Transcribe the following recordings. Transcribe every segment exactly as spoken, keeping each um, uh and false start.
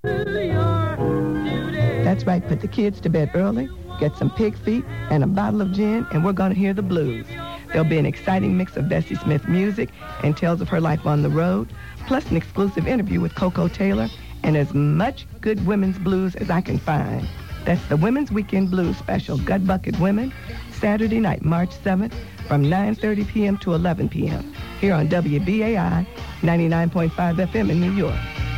That's right, put the kids to bed early, get some pig feet and a bottle of gin, and we're going to hear the blues. There'll be an exciting mix of Bessie Smith music and tales of her life on the road, plus an exclusive interview with Coco Taylor, and as much good women's blues as I can find. That's the Women's Weekend Blues Special, Gut Bucket Women, Saturday night, March seventh, from nine thirty p.m. to eleven p.m. here on W B A I ninety-nine point five F M in New York.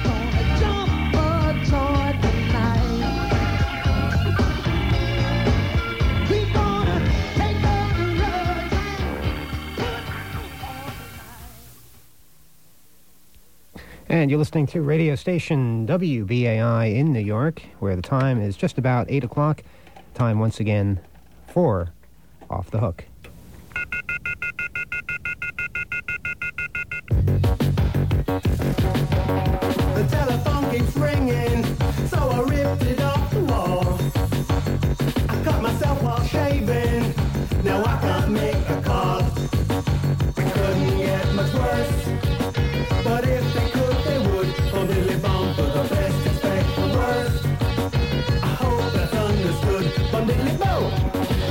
And you're listening to radio station W B A I in New York, where the time is just about eight o'clock. Time once again for Off the Hook. The telephone keeps ringing, so I ripped it off the wall. I cut myself while shaving, now I can't make a call. It couldn't get much worse, but if they could, they would. On diddly bomb for the best, expect the worst. I hope that's understood. On diddly bow.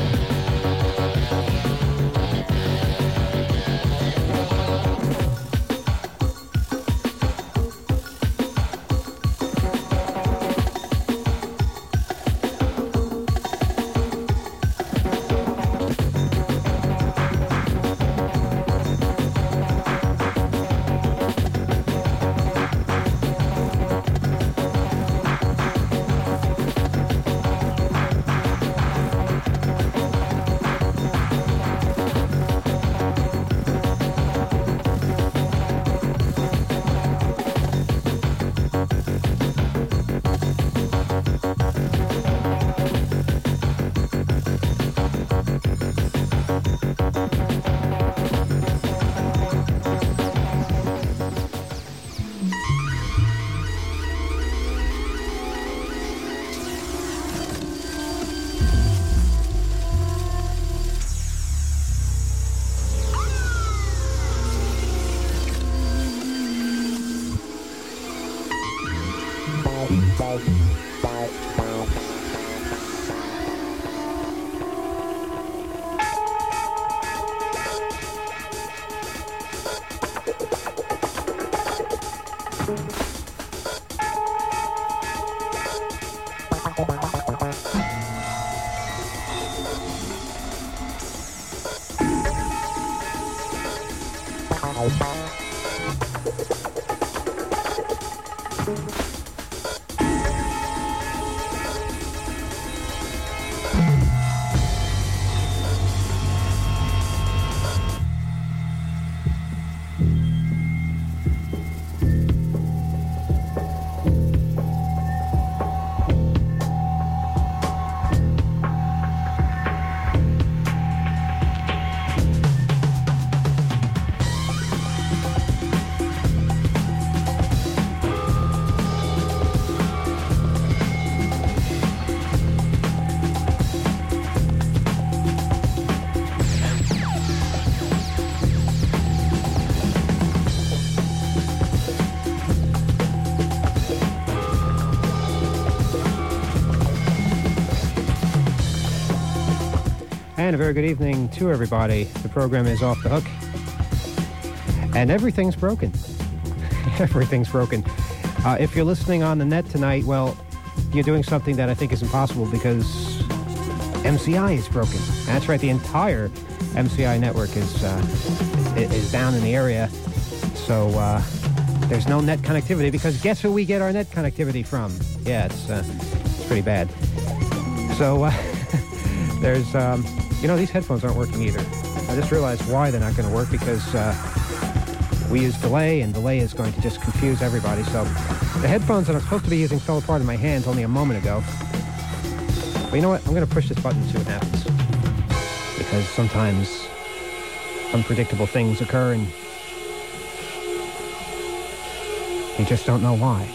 And a very good evening to everybody. The program is Off the Hook. And everything's broken. Everything's broken. Uh, if you're listening on the net tonight, well, you're doing something that I think is impossible because M C I is broken. That's right, the entire M C I network is, uh, is down in the area. So uh, there's no net connectivity because guess who we get our net connectivity from? Yeah, it's, uh, it's pretty bad. So uh, there's... Um, You know, these headphones aren't working either. I just realized why they're not going to work because uh, we use delay, and delay is going to just confuse everybody. So the headphones that I'm supposed to be using fell apart in my hands only a moment ago. But you know what? I'm going to push this button and see what happens. Because sometimes unpredictable things occur and you just don't know why.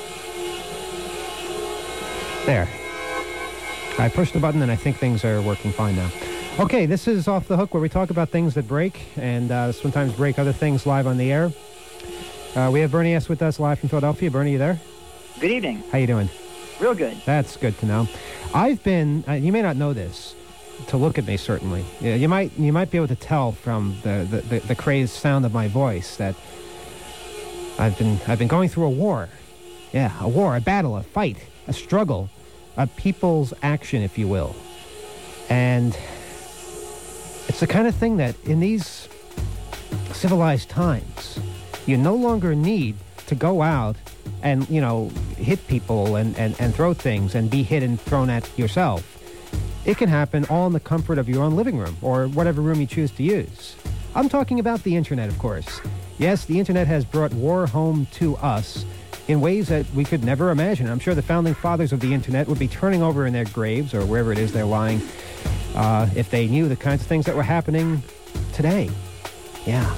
There. I pushed the button and I think things are working fine now. Okay, this is Off the Hook, where we talk about things that break and uh, sometimes break other things live on the air. Uh, we have Bernie S. with us live from Philadelphia. Bernie, you there? Good evening. How you doing? Real good. That's good to know. I've been, uh, you may not know this, to look at me certainly. Yeah, you might you might be able to tell from the, the, the, the crazed sound of my voice that I've been I've been going through a war. Yeah, a war, a battle, a fight, a struggle, a people's action, if you will. And it's the kind of thing that in these civilized times, you no longer need to go out and, you know, hit people and, and, and throw things and be hit and thrown at yourself. It can happen all in the comfort of your own living room or whatever room you choose to use. I'm talking about the internet, of course. Yes, the internet has brought war home to us in ways that we could never imagine. I'm sure the founding fathers of the internet would be turning over in their graves or wherever it is they're lying uh, if they knew the kinds of things that were happening today. Yeah.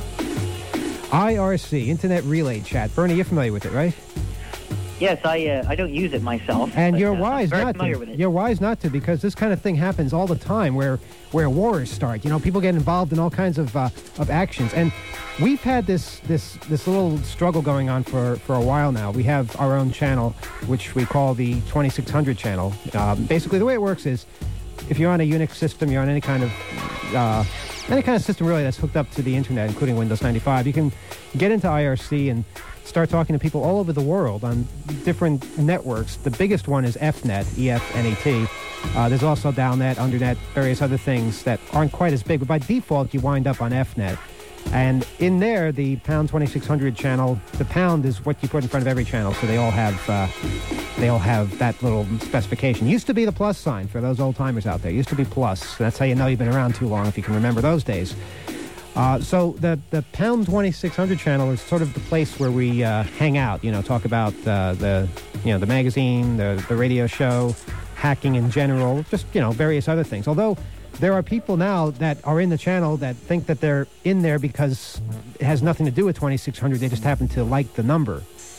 I R C, Internet Relay Chat. Bernie, you're familiar with it, right? Yes, I uh, I don't use it myself. And but, you're uh, wise I'm very not familiar to. with it. You're wise not to, because this kind of thing happens all the time where where wars start. You know, people get involved in all kinds of uh, of actions. And we've had this this this little struggle going on for, for a while now. We have our own channel, which we call the twenty-six hundred channel. Uh, basically, the way it works is if you're on a Unix system, you're on any kind of uh, any kind of system really that's hooked up to the internet, including Windows ninety-five, you can get into I R C and start talking to people all over the world on different networks. The biggest one is F net, E F N E T. Uh, there's also Downnet, Undernet, various other things that aren't quite as big, but by default you wind up on F net. And in there, the pound twenty-six hundred channel, the pound is what you put in front of every channel, so they all have uh, they all have that little specification. Used to be the plus sign for those old timers out there. Used to be plus. That's how you know you've been around too long, if you can remember those days. Uh, so the the pound twenty-six hundred channel is sort of the place where we uh, hang out. You know, talk about uh, the you know the magazine, the the radio show, hacking in general, just you know various other things. Although there are people now that are in the channel that think that they're in there because it has nothing to do with twenty-six hundred. They just happen to like the number.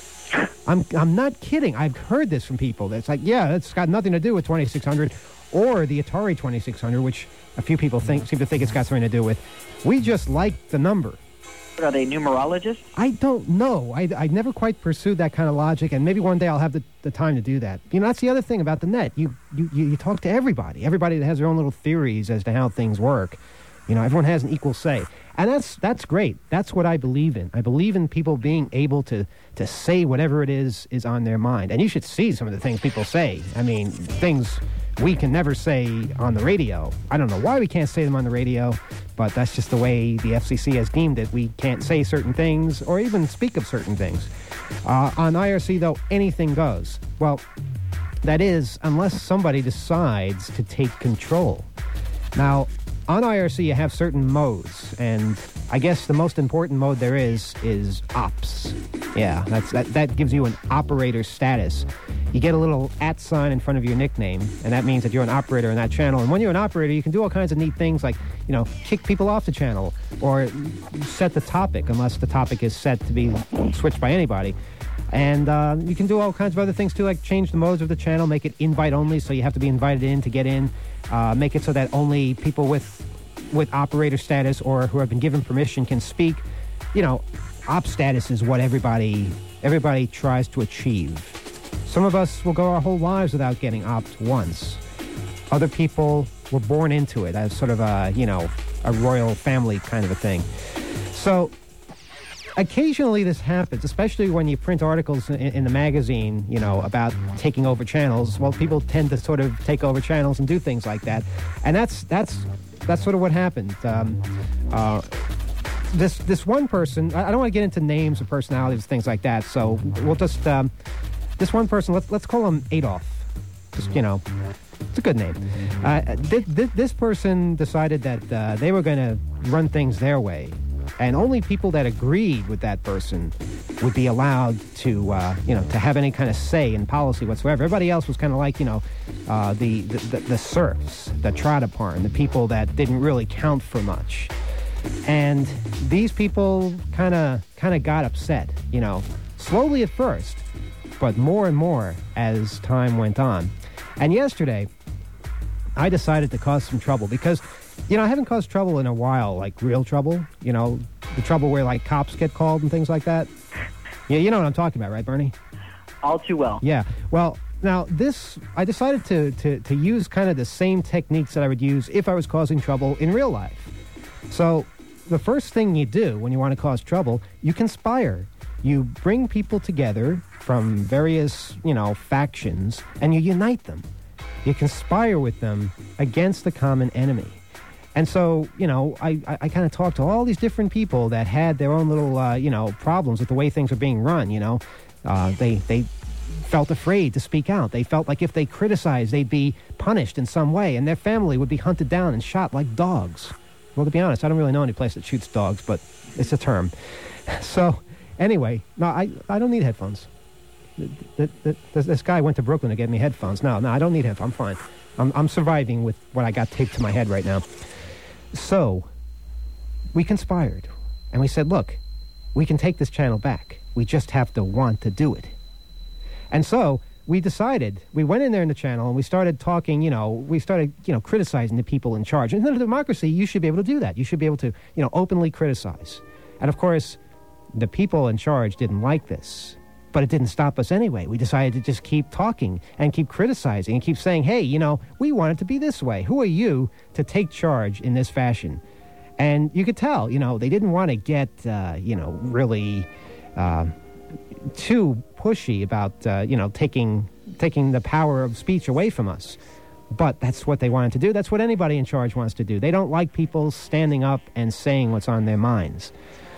I'm I'm not kidding. I've heard this from people. That's like, yeah, it's got nothing to do with twenty-six hundred or the Atari twenty-six hundred, which a few people think seem to think it's got something to do with. We just like the number. Are they numerologists? I don't know. I, I never quite pursued that kind of logic, and maybe one day I'll have the, the time to do that. You know, that's the other thing about the net. You, you, you talk to everybody. Everybody that has their own little theories as to how things work. You know, everyone has an equal say. And that's that's great. That's what I believe in. I believe in people being able to, to say whatever it is is on their mind. And you should see some of the things people say. I mean, things we can never say on the radio. I don't know why we can't say them on the radio, but that's just the way the F C C has deemed it. We can't say certain things or even speak of certain things. Uh, on I R C, though, anything goes. Well, that is, unless somebody decides to take control. Now, on I R C, you have certain modes, and I guess the most important mode there is is ops. Yeah, that's that, that gives you an operator status. You get a little at sign in front of your nickname, and that means that you're an operator in that channel. And when you're an operator, you can do all kinds of neat things like, you know, kick people off the channel or set the topic, unless the topic is set to be switched by anybody. And uh, you can do all kinds of other things, too, like change the modes of the channel, make it invite-only, so you have to be invited in to get in. Uh, make it so that only people with with operator status or who have been given permission can speak. You know, op status is what everybody everybody tries to achieve. Some of us will go our whole lives without getting opt once. Other people were born into it as sort of a, you know, a royal family kind of a thing. So occasionally this happens, especially when you print articles in, in the magazine, you know, about taking over channels. Well, people tend to sort of take over channels and do things like that. And that's that's that's sort of what happened. Um, uh, this this one person, I, I don't want to get into names or personalities, things like that, so we'll just, um, this one person, let's, let's call him Adolf. Just, you know, it's a good name. Uh, th- th- this person decided that uh, they were going to run things their way. And only people that agreed with that person would be allowed to, uh, you know, to have any kind of say in policy whatsoever. Everybody else was kind of like, you know, uh, the, the, the, the serfs, the Tradaparn, the people that didn't really count for much. And these people kind of kind of got upset, you know, slowly at first, but more and more as time went on. And yesterday, I decided to cause some trouble because, you know, I haven't caused trouble in a while, like real trouble, you know, the trouble where, like, cops get called and things like that. Yeah, you know what I'm talking about, right, Bernie? all too well. Yeah. Well, now this, I decided to, to, to use kind of the same techniques that I would use if I was causing trouble in real life. So the first thing you do when you want to cause trouble, you conspire. You bring people together from various, you know, factions, and you unite them. You conspire with them against the common enemy. And so, you know, I, I, I kind of talked to all these different people that had their own little, uh, you know, problems with the way things are being run, you know. Uh, they, they felt afraid to speak out. They felt like if they criticized, they'd be punished in some way, and their family would be hunted down and shot like dogs. Well, to be honest, I don't really know any place that shoots dogs, but it's a term. So, anyway, no, I, I don't need headphones. The, the, the, this guy went to Brooklyn to get me headphones. No, no, I don't need headphones. I'm fine. I'm, I'm surviving with what I got taped to my head right now. So, we conspired, and we said, look, we can take this channel back. We just have to want to do it. And so, we decided, we went in there in the channel, and we started talking, you know, we started, you know, criticizing the people in charge. And in a democracy, you should be able to do that. You should be able to, you know, openly criticize. And of course, the people in charge didn't like this. But it didn't stop us anyway. We decided to just keep talking and keep criticizing and keep saying, hey, you know, we want it to be this way. Who are you to take charge in this fashion? And you could tell, you know, they didn't want to get, uh, you know, really uh, too pushy about, uh, you know, taking taking the power of speech away from us. But that's what they wanted to do. That's what anybody in charge wants to do. They don't like people standing up and saying what's on their minds.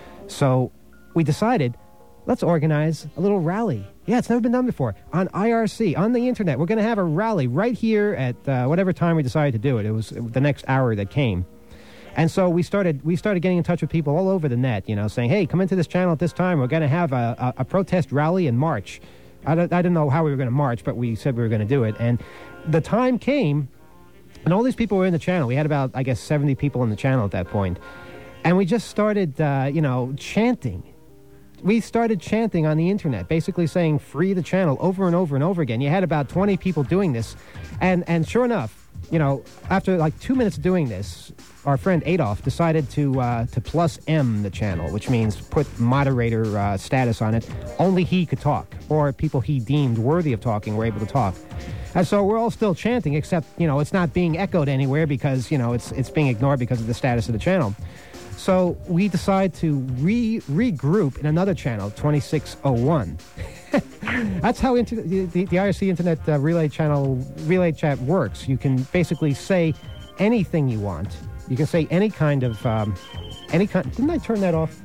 So we decided, let's organize a little rally. Yeah, it's never been done before. On I R C, on the internet, we're going to have a rally right here at uh, whatever time we decided to do it. It was the next hour that came. And so we started we started getting in touch with people all over the net, you know, saying, hey, come into this channel at this time. We're going to have a, a, a protest rally and march. I, don't, I didn't know how we were going to march, but we said we were going to do it. And the time came, and all these people were in the channel. We had about, I guess, seventy people in the channel at that point. And we just started, uh, you know, chanting. We started chanting on the internet, basically saying, free the channel, over and over and over again. You had about twenty people doing this. And, and sure enough, you know, after like two minutes of doing this, our friend Adolf decided to uh, to plus M the channel, which means put moderator uh, status on it. Only he could talk, or people he deemed worthy of talking were able to talk. And so we're all still chanting, except, you know, it's not being echoed anywhere because, you know, it's it's being ignored because of the status of the channel. So we decide to re regroup in another channel, twenty-six oh one. That's how inter the, the, the I R C Internet uh, Relay Channel Relay Chat works. You can basically say anything you want. You can say any kind of um, any kind. Didn't I turn that off?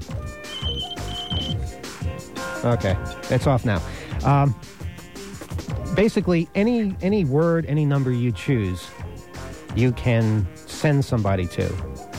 Okay, it's off now. Um, basically, any any word, any number you choose, you can send somebody to.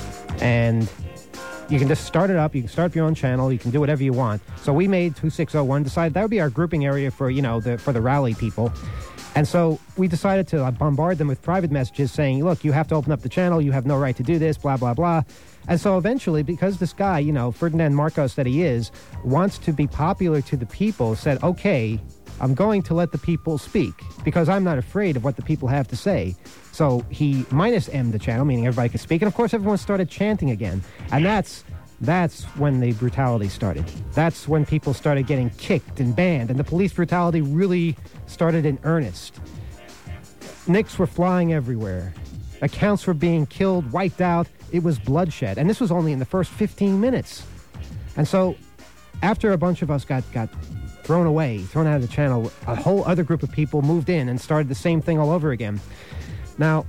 And you can just start it up. You can start up your own channel. You can do whatever you want. So we made twenty-six oh one, decided that would be our grouping area for, you know, the, for the rally people. And so we decided to uh, bombard them with private messages saying, look, you have to open up the channel. You have no right to do this, blah, blah, blah. And so eventually, because this guy, you know, Ferdinand Marcos that he is, wants to be popular to the people, said, okay, I'm going to let the people speak because I'm not afraid of what the people have to say. So he minus M the channel, meaning everybody could speak. And of course, everyone started chanting again. And that's that's when the brutality started. That's when people started getting kicked and banned. And the police brutality really started in earnest. Nicks were flying everywhere. Accounts were being killed, wiped out. It was bloodshed. And this was only in the first fifteen minutes. And so after a bunch of us got, got thrown away, thrown out of the channel, a whole other group of people moved in and started the same thing all over again. Now,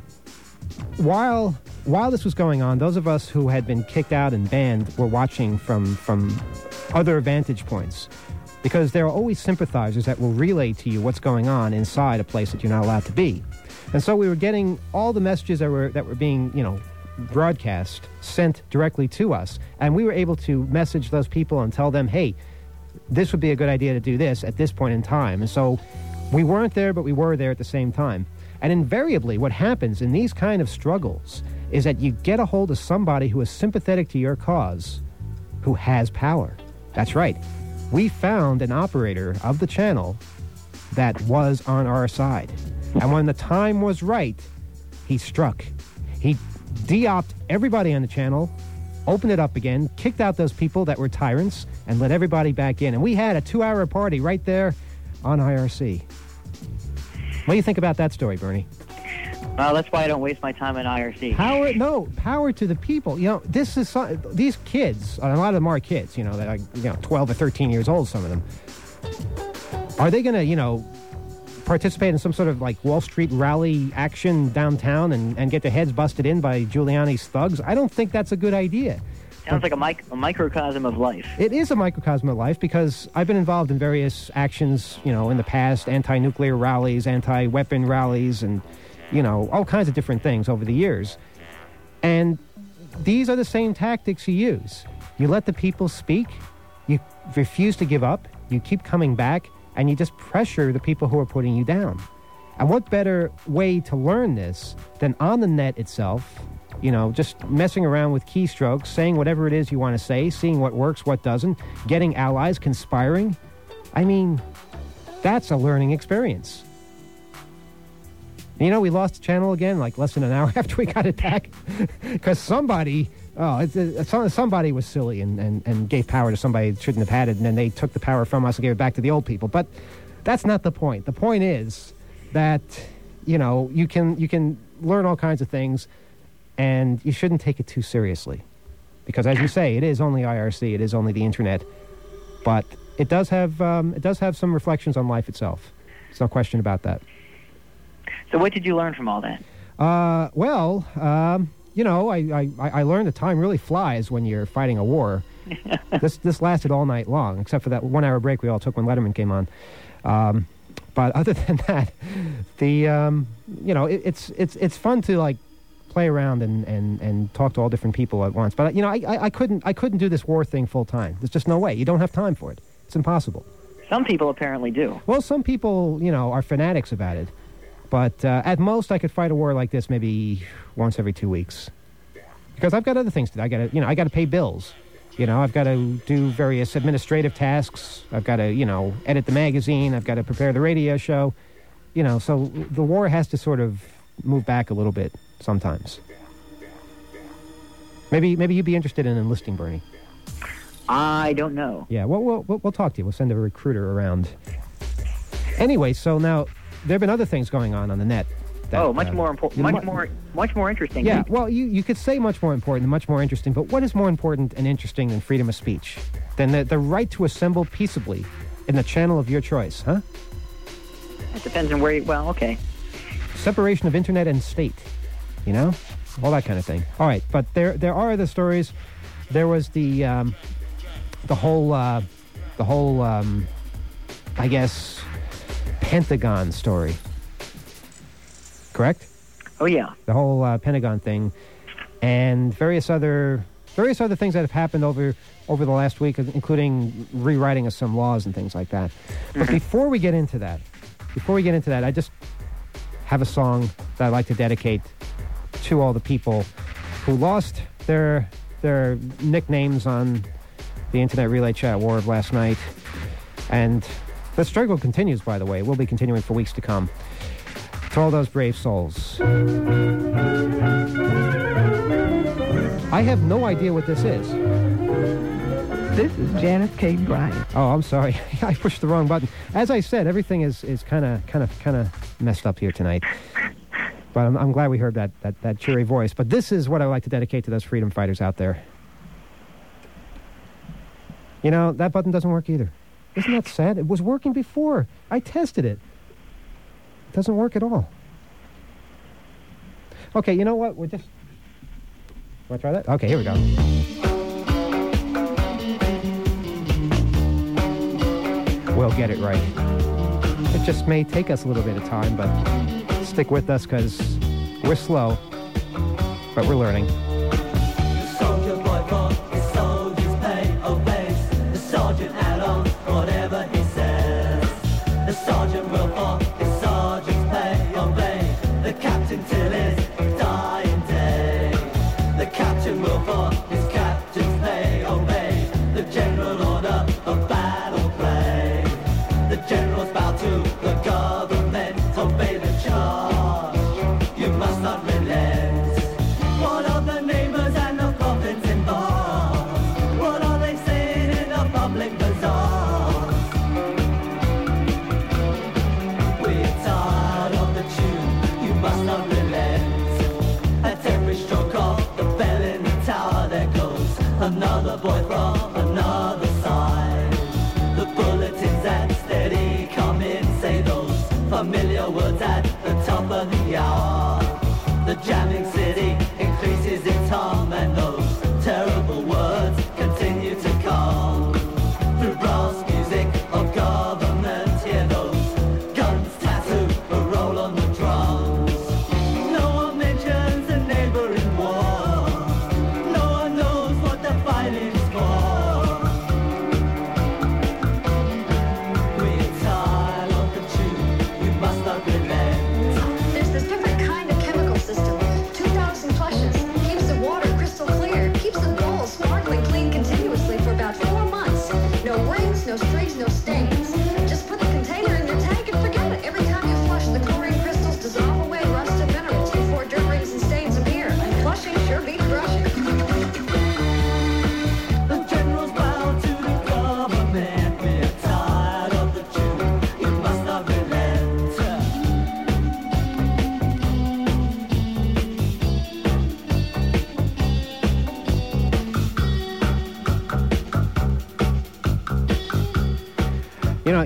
while while this was going on, those of us who had been kicked out and banned were watching from from other vantage points, because there are always sympathizers that will relay to you what's going on inside a place that you're not allowed to be. And so we were getting all the messages that were that were being, you know, broadcast sent directly to us, and we were able to message those people and tell them, hey, this would be a good idea to do this at this point in time. And so we weren't there, but we were there at the same time. And invariably, what happens in these kind of struggles is that you get a hold of somebody who is sympathetic to your cause, who has power. That's right. We found an operator of the channel that was on our side. And when the time was right, he struck. He de-opt everybody on the channel, opened it up again, kicked out those people that were tyrants, and let everybody back in. And we had a two-hour party right there on I R C. What do you think about that story, Bernie? Well, that's why I don't waste my time in I R C. Power, no, power to the people. You know, this is so, these kids. A lot of them are kids. You know, they're like you know twelve or thirteen years old. Some of them. Are they going to, you know, participate in some sort of like Wall Street rally action downtown and, and get their heads busted in by Giuliani's thugs? I don't think that's a good idea. Sounds like a, mic- a microcosm of life. It is a microcosm of life because I've been involved in various actions, you know, in the past, anti-nuclear rallies, anti-weapon rallies, and, you know, all kinds of different things over the years. And these are the same tactics you use. You let the people speak, you refuse to give up, you keep coming back, and you just pressure the people who are putting you down. And what better way to learn this than on the net itself, you know, just messing around with keystrokes, saying whatever it is you want to say, seeing what works, what doesn't, getting allies, conspiring. I mean, that's a learning experience. You know, we lost the channel again, like less than an hour after we got it back, because somebody, oh, it's, it's, somebody was silly and, and, and gave power to somebody that shouldn't have had it, and then they took the power from us and gave it back to the old people. But that's not the point. The point is that, you know, you can you can learn all kinds of things, and you shouldn't take it too seriously. Because as you say, it is only I R C, it is only the internet, but it does have um, it does have some reflections on life itself. There's no question about that. So what did you learn from all that? Uh, well, um, you know, I, I, I learned that time really flies when you're fighting a war. this this lasted all night long, except for that one-hour break we all took when Letterman came on. Um, but other than that, the um, you know, it, it's it's it's fun to like play around and, and, and talk to all different people at once. But you know, I, I I couldn't I couldn't do this war thing full time. There's just no way. You don't have time for it. It's impossible. Some people apparently do. Well, some people, you know, are fanatics about it. But uh, at most, I could fight a war like this maybe once every two weeks, because I've got other things to do. I got to, you know, I got to pay bills. You know, I've got to do various administrative tasks. I've got to, you know, edit the magazine. I've got to prepare the radio show. You know, so the war has to sort of move back a little bit sometimes. Maybe, maybe you'd be interested in enlisting, Bernie. I don't know. Yeah, well, we'll we'll, we'll talk to you. We'll send a recruiter around. Anyway, so now. There have been other things going on on the net. That, oh, much uh, more important, much more, much more interesting. Yeah, well, you, you could say much more important and much more interesting, but what is more important and interesting than freedom of speech? Than the, the right to assemble peaceably in the channel of your choice, huh? It depends on where you, well, okay. Separation of internet and state, you know? All that kind of thing. All right, but there there are other stories. There was the, um, the whole, uh, the whole, um, I guess... Pentagon story, correct? Oh yeah, the whole uh, Pentagon thing, and various other various other things that have happened over over the last week, including rewriting of some laws and things like that. Mm-hmm. But before we get into that, before we get into that, I just have a song that I'd like to dedicate to all the people who lost their their nicknames on the Internet Relay Chat War of last night, and. The struggle continues, by the way. It will be continuing for weeks to come. To all those brave souls. I have no idea what this is. This is Janice Kate Bryan. Oh, I'm sorry. I pushed the wrong button. As I said, everything is is kind of kind of kind of messed up here tonight. But I'm, I'm glad we heard that, that that cheery voice. But this is what I like to dedicate to those freedom fighters out there. You know, that button doesn't work either. Isn't that sad? It was working before. I tested it. It doesn't work at all. Okay, you know what? We're just... Want to try that? Okay, here we go. We'll get it right. It just may take us a little bit of time, but stick with us because we're slow, but we're learning. Soldier boycott, the soldiers pay obeys. The sergeant add on whatever he says. The sergeant will fall, the sergeant's pay obey. The captain till his dying day. The captain will fall, his captain's pay obey. The general order of battle play. The generals bow to the government, obey the charge. You must not relent. One of the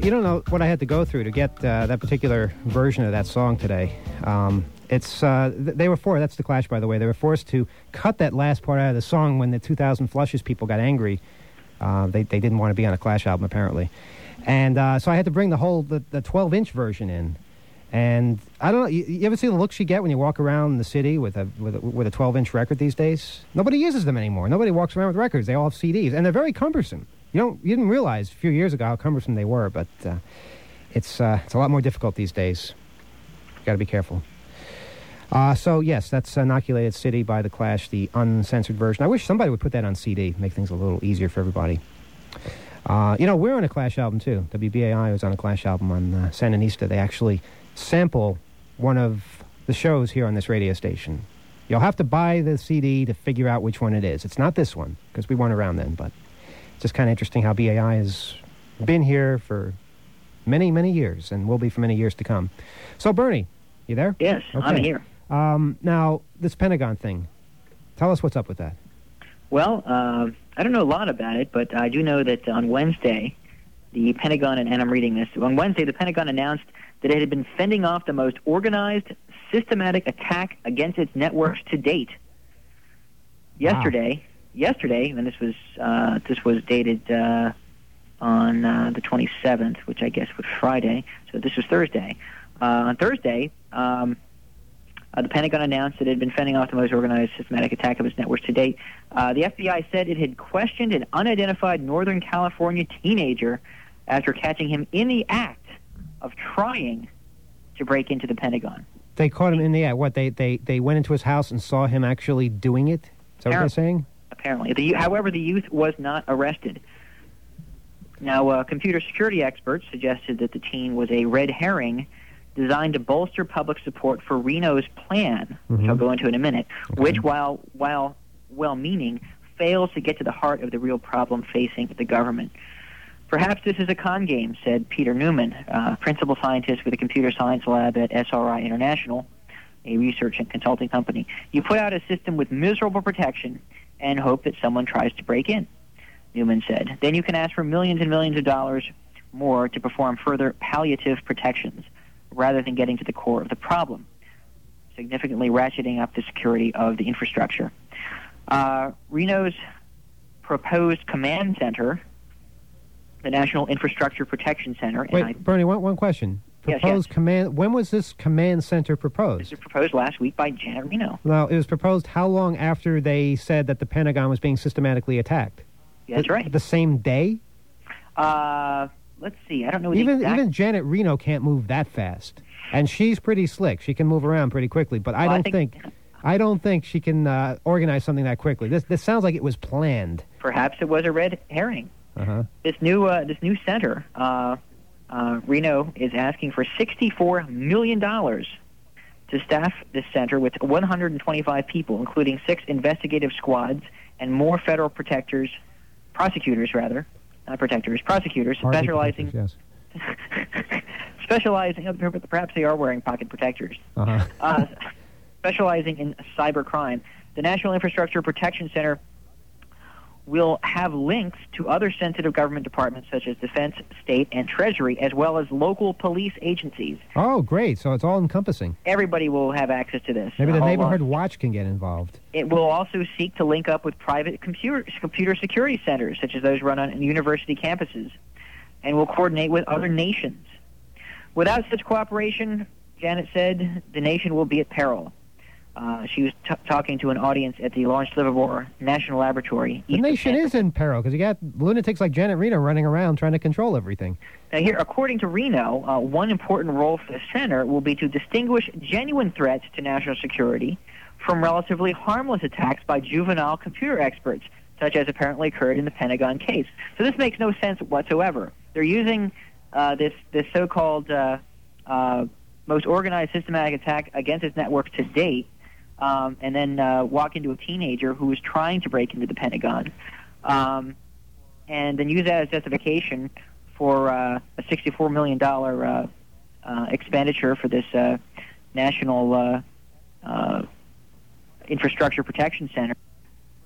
you don't know what I had to go through to get uh, that particular version of that song today. Um, it's uh, th- they were forced. That's the Clash, by the way. They were forced to cut that last part out of the song when the two thousand Flushes people got angry. Uh, they they didn't want to be on a Clash album apparently, and uh, so I had to bring the whole the, the twelve inch version in. And I don't know. You, you ever see the looks you get when you walk around the city with a with a, with a twelve inch record these days? Nobody uses them anymore. Nobody walks around with records. They all have C Ds, and they're very cumbersome. You don't you didn't realize a few years ago how cumbersome they were, but uh, it's uh, it's a lot more difficult these days. You got to be careful. Uh, so yes, that's Inoculated City by The Clash, the uncensored version. I wish somebody would put that on C D, make things a little easier for everybody. Uh, you know, we're on a Clash album too. W B A I was on a Clash album on uh, Sandinista. They actually sample one of the shows here on this radio station. You'll have to buy the C D to figure out which one it is. It's not this one, because we weren't around then, but it's just kind of interesting how B A I has been here for many, many years, and will be for many years to come. So, Bernie, you there? Yes, Okay. I'm here. Um, now, this Pentagon thing, tell us what's up with that. Well, uh, I don't know a lot about it, but I do know that on Wednesday, the Pentagon, and, and I'm reading this, on Wednesday, the Pentagon announced that it had been fending off the most organized, systematic attack against its networks to date. Yesterday, wow. yesterday, and this was uh, this was dated uh, on uh, the twenty-seventh, which I guess was Friday, so this was Thursday. Uh, on Thursday, um, uh, the Pentagon announced that it had been fending off the most organized, systematic attack of its networks to date. Uh, the F B I said it had questioned an unidentified Northern California teenager after catching him in the act of trying to break into the Pentagon. They caught him in the act. What, they, they, they went into his house and saw him actually doing it? Is that what they're saying? Apparently. The, however, the youth was not arrested. Now, uh, computer security experts suggested that the teen was a red herring designed to bolster public support for Reno's plan, Mm-hmm. which I'll go into in a minute, Okay. which, while, while well-meaning, fails to get to the heart of the real problem facing the government. Perhaps this is a con game, said Peter Newman, uh, principal scientist with the computer science lab at S R I International, a research and consulting company. You put out a system with miserable protection and hope that someone tries to break in, Newman said. Then you can ask for millions and millions of dollars more to perform further palliative protections rather than getting to the core of the problem, significantly ratcheting up the security of the infrastructure. Uh, Reno's proposed command center, the National Infrastructure Protection Center. Wait, and I, Bernie, one, one question. Yes, Proposed yes. command. When was this command center proposed? This was proposed last week by Janet Reno. Well, it was proposed how long after they said that the Pentagon was being systematically attacked? That's the, right. The same day? Uh, let's see. I don't know the Even exact... even Janet Reno can't move that fast, and she's pretty slick. She can move around pretty quickly, but I Well, I don't think- think, I don't think she can uh, organize something that quickly. This this sounds like it was planned. Perhaps it was a red herring. Uh-huh. This new uh, this new center, uh, uh, Reno is asking for sixty-four million dollars to staff this center with one hundred twenty-five people, including six investigative squads and more federal protectors, prosecutors rather, not protectors, prosecutors Hardly specializing protectors, yes. specializing. Perhaps they are wearing pocket protectors. Uh-huh. uh, specializing in cybercrime. The National Infrastructure Protection Center will have links to other sensitive government departments such as Defense, State, and Treasury, as well as local police agencies. Oh, great. So it's all encompassing. Everybody will have access to this. Maybe the Uh, all neighborhood along. watch can get involved. It will also seek to link up with private computer, computer security centers, such as those run on university campuses, and will coordinate with other nations. Without such cooperation, Janet said, the nation will be at peril. Uh, she was t- talking to an audience at the Lawrence Livermore National Laboratory. The east of nation San is in peril because you got lunatics like Janet Reno running around trying to control everything. Now here, according to Reno, uh, one important role for the center will be to distinguish genuine threats to national security from relatively harmless attacks by juvenile computer experts, such as apparently occurred in the Pentagon case. So this makes no sense whatsoever. They're using uh, this, this so-called uh, uh, most organized systematic attack against its networks to date, um, and then uh, walk into a teenager who was trying to break into the Pentagon, um, and then use that as justification for uh, a sixty-four million dollars uh, uh, expenditure for this uh, National uh, uh, Infrastructure Protection Center.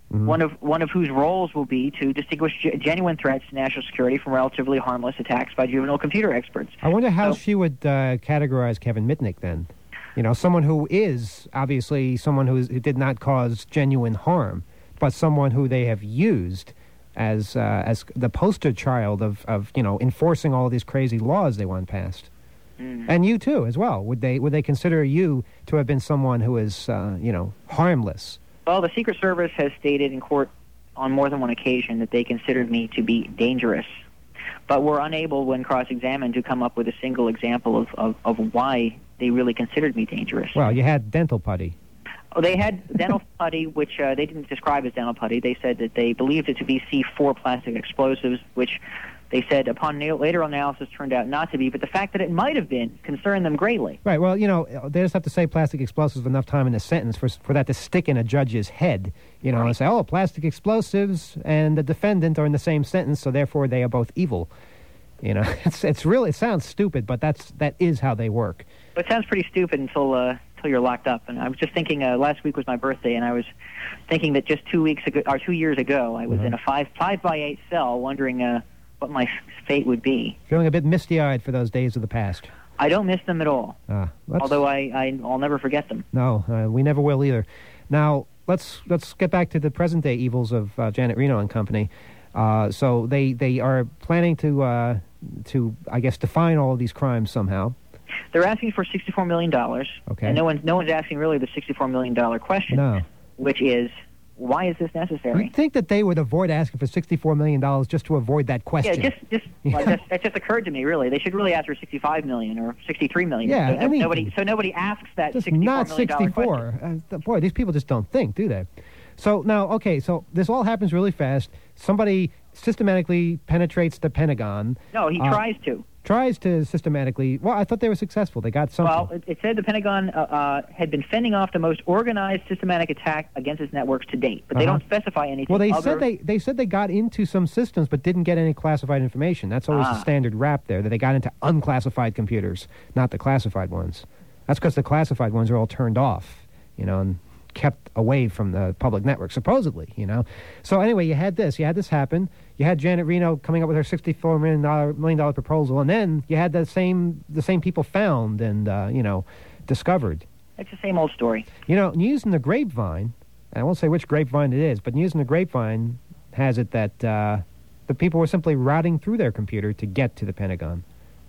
Mhm. one of one of whose roles will be to distinguish ge- genuine threats to national security from relatively harmless attacks by juvenile computer experts. I wonder how So- she would uh, categorize Kevin Mitnick then. You know, someone who is obviously someone who, is, who did not cause genuine harm, but someone who they have used as uh, as the poster child of, of you know enforcing all these crazy laws they want passed. Mm. And you too, as well. Would they would they consider you to have been someone who is uh, you know harmless? Well, the Secret Service has stated in court on more than one occasion that they considered me to be dangerous, but were unable, when cross-examined, to come up with a single example of, of, of why they really considered me dangerous. Well, you had dental putty. Oh, they had dental putty, which uh, they didn't describe as dental putty. They said that they believed it to be C four plastic explosives, which they said upon na- later analysis turned out not to be. But the fact that it might have been concerned them greatly. Right. Well, you know, they just have to say plastic explosives enough time in a sentence for for that to stick in a judge's head. You know, Right. and say, oh, plastic explosives and the defendant are in the same sentence, so therefore they are both evil. You know, it's it's really it sounds stupid, but that's that is how they work. But it sounds pretty stupid until uh, until you're locked up. And I was just thinking, uh, last week was my birthday, and I was thinking that just two weeks ago, or two years ago, I was Mhm. in a five five by eight cell, wondering uh, what my fate would be. Feeling a bit misty-eyed for those days of the past. I don't miss them at all, Ah, let's- although I, I I'll never forget them. No, uh, we never will either. Now, let's let's get back to the present-day evils of uh, Janet Reno and company. Uh, so they, they are planning to, uh, to, I guess, define all of these crimes somehow. They're asking for sixty-four million dollars, Okay. and no one no one's asking really the sixty-four million dollar question, No. which is, why is this necessary? You'd think that they would avoid asking for sixty-four million dollars just to avoid that Yeah, question. just just well, just it just occurred to me. Really, they should really ask for sixty-five million or sixty-three million. Yeah, so no- anything. nobody so nobody asks that Just sixty-four not million dollar question. sixty-four. Uh, boy, these people just don't think, do they? So now, okay, so this all happens really fast. Somebody systematically penetrates the Pentagon. No, he Uh, tries to. Tries to systematically. Well, I thought they were successful. They got something. Well, it, it said the Pentagon uh, uh, had been fending off the most organized systematic attack against its networks to date, but they Uh-huh. don't specify anything. Well, they other... said they they said they got into some systems, but didn't get any classified information. That's always the Ah. standard rap there. That they got into unclassified computers, not the classified ones. That's because the classified ones are all turned off, you know, and kept away from the public network, supposedly, you know. So anyway, you had this. You had this happen. You had Janet Reno coming up with her sixty-four million dollar million dollar proposal, and then you had the same the same people found and uh, you know discovered. It's the same old story. You know, news in the grapevine, and I won't say which grapevine it is, but news in the grapevine has it that uh, the people were simply routing through their computer to get to the Pentagon.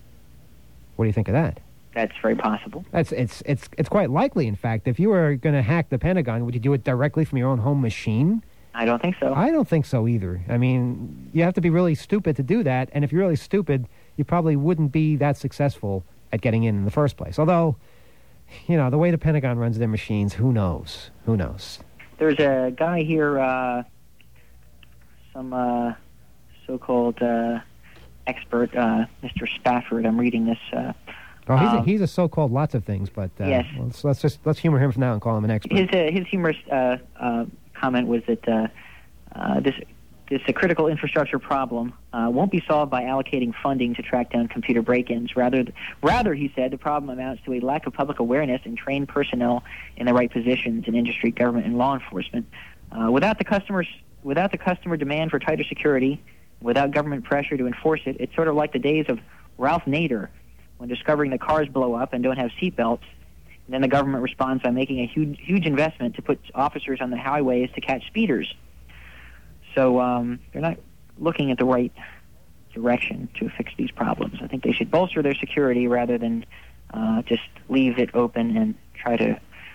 What do you think of that? That's very possible. That's it's it's it's quite likely, in fact. If you were going to hack the Pentagon, would you do it directly from your own home machine? I don't think so. I don't think so either. I mean, you have to be really stupid to do that, and if you're really stupid, you probably wouldn't be that successful at getting in in the first place. Although, you know, the way the Pentagon runs their machines, who knows? Who knows? There's a guy here, uh, some uh, so-called uh, expert, uh, Mister Spafford. I'm reading this. Uh, Oh, he's, a, Um, he's a so-called lots of things, but uh, Yes. let's, let's just let's humor him for now and call him an expert. his uh, his humorous uh, uh, comment was that uh, uh, this this uh, critical infrastructure problem uh, won't be solved by allocating funding to track down computer break-ins. Rather, rather, he said, the problem amounts to a lack of public awareness and trained personnel in the right positions in industry, government, and law enforcement. Uh, without the customers, without the customer demand for tighter security, without government pressure to enforce it, it's sort of like the days of Ralph Nader, when discovering that cars blow up and don't have seatbelts. And then the government responds by making a huge, huge investment to put officers on the highways to catch speeders. So um, they're not looking at the right direction to fix these problems. I think they should bolster their security rather than uh, just leave it open and try to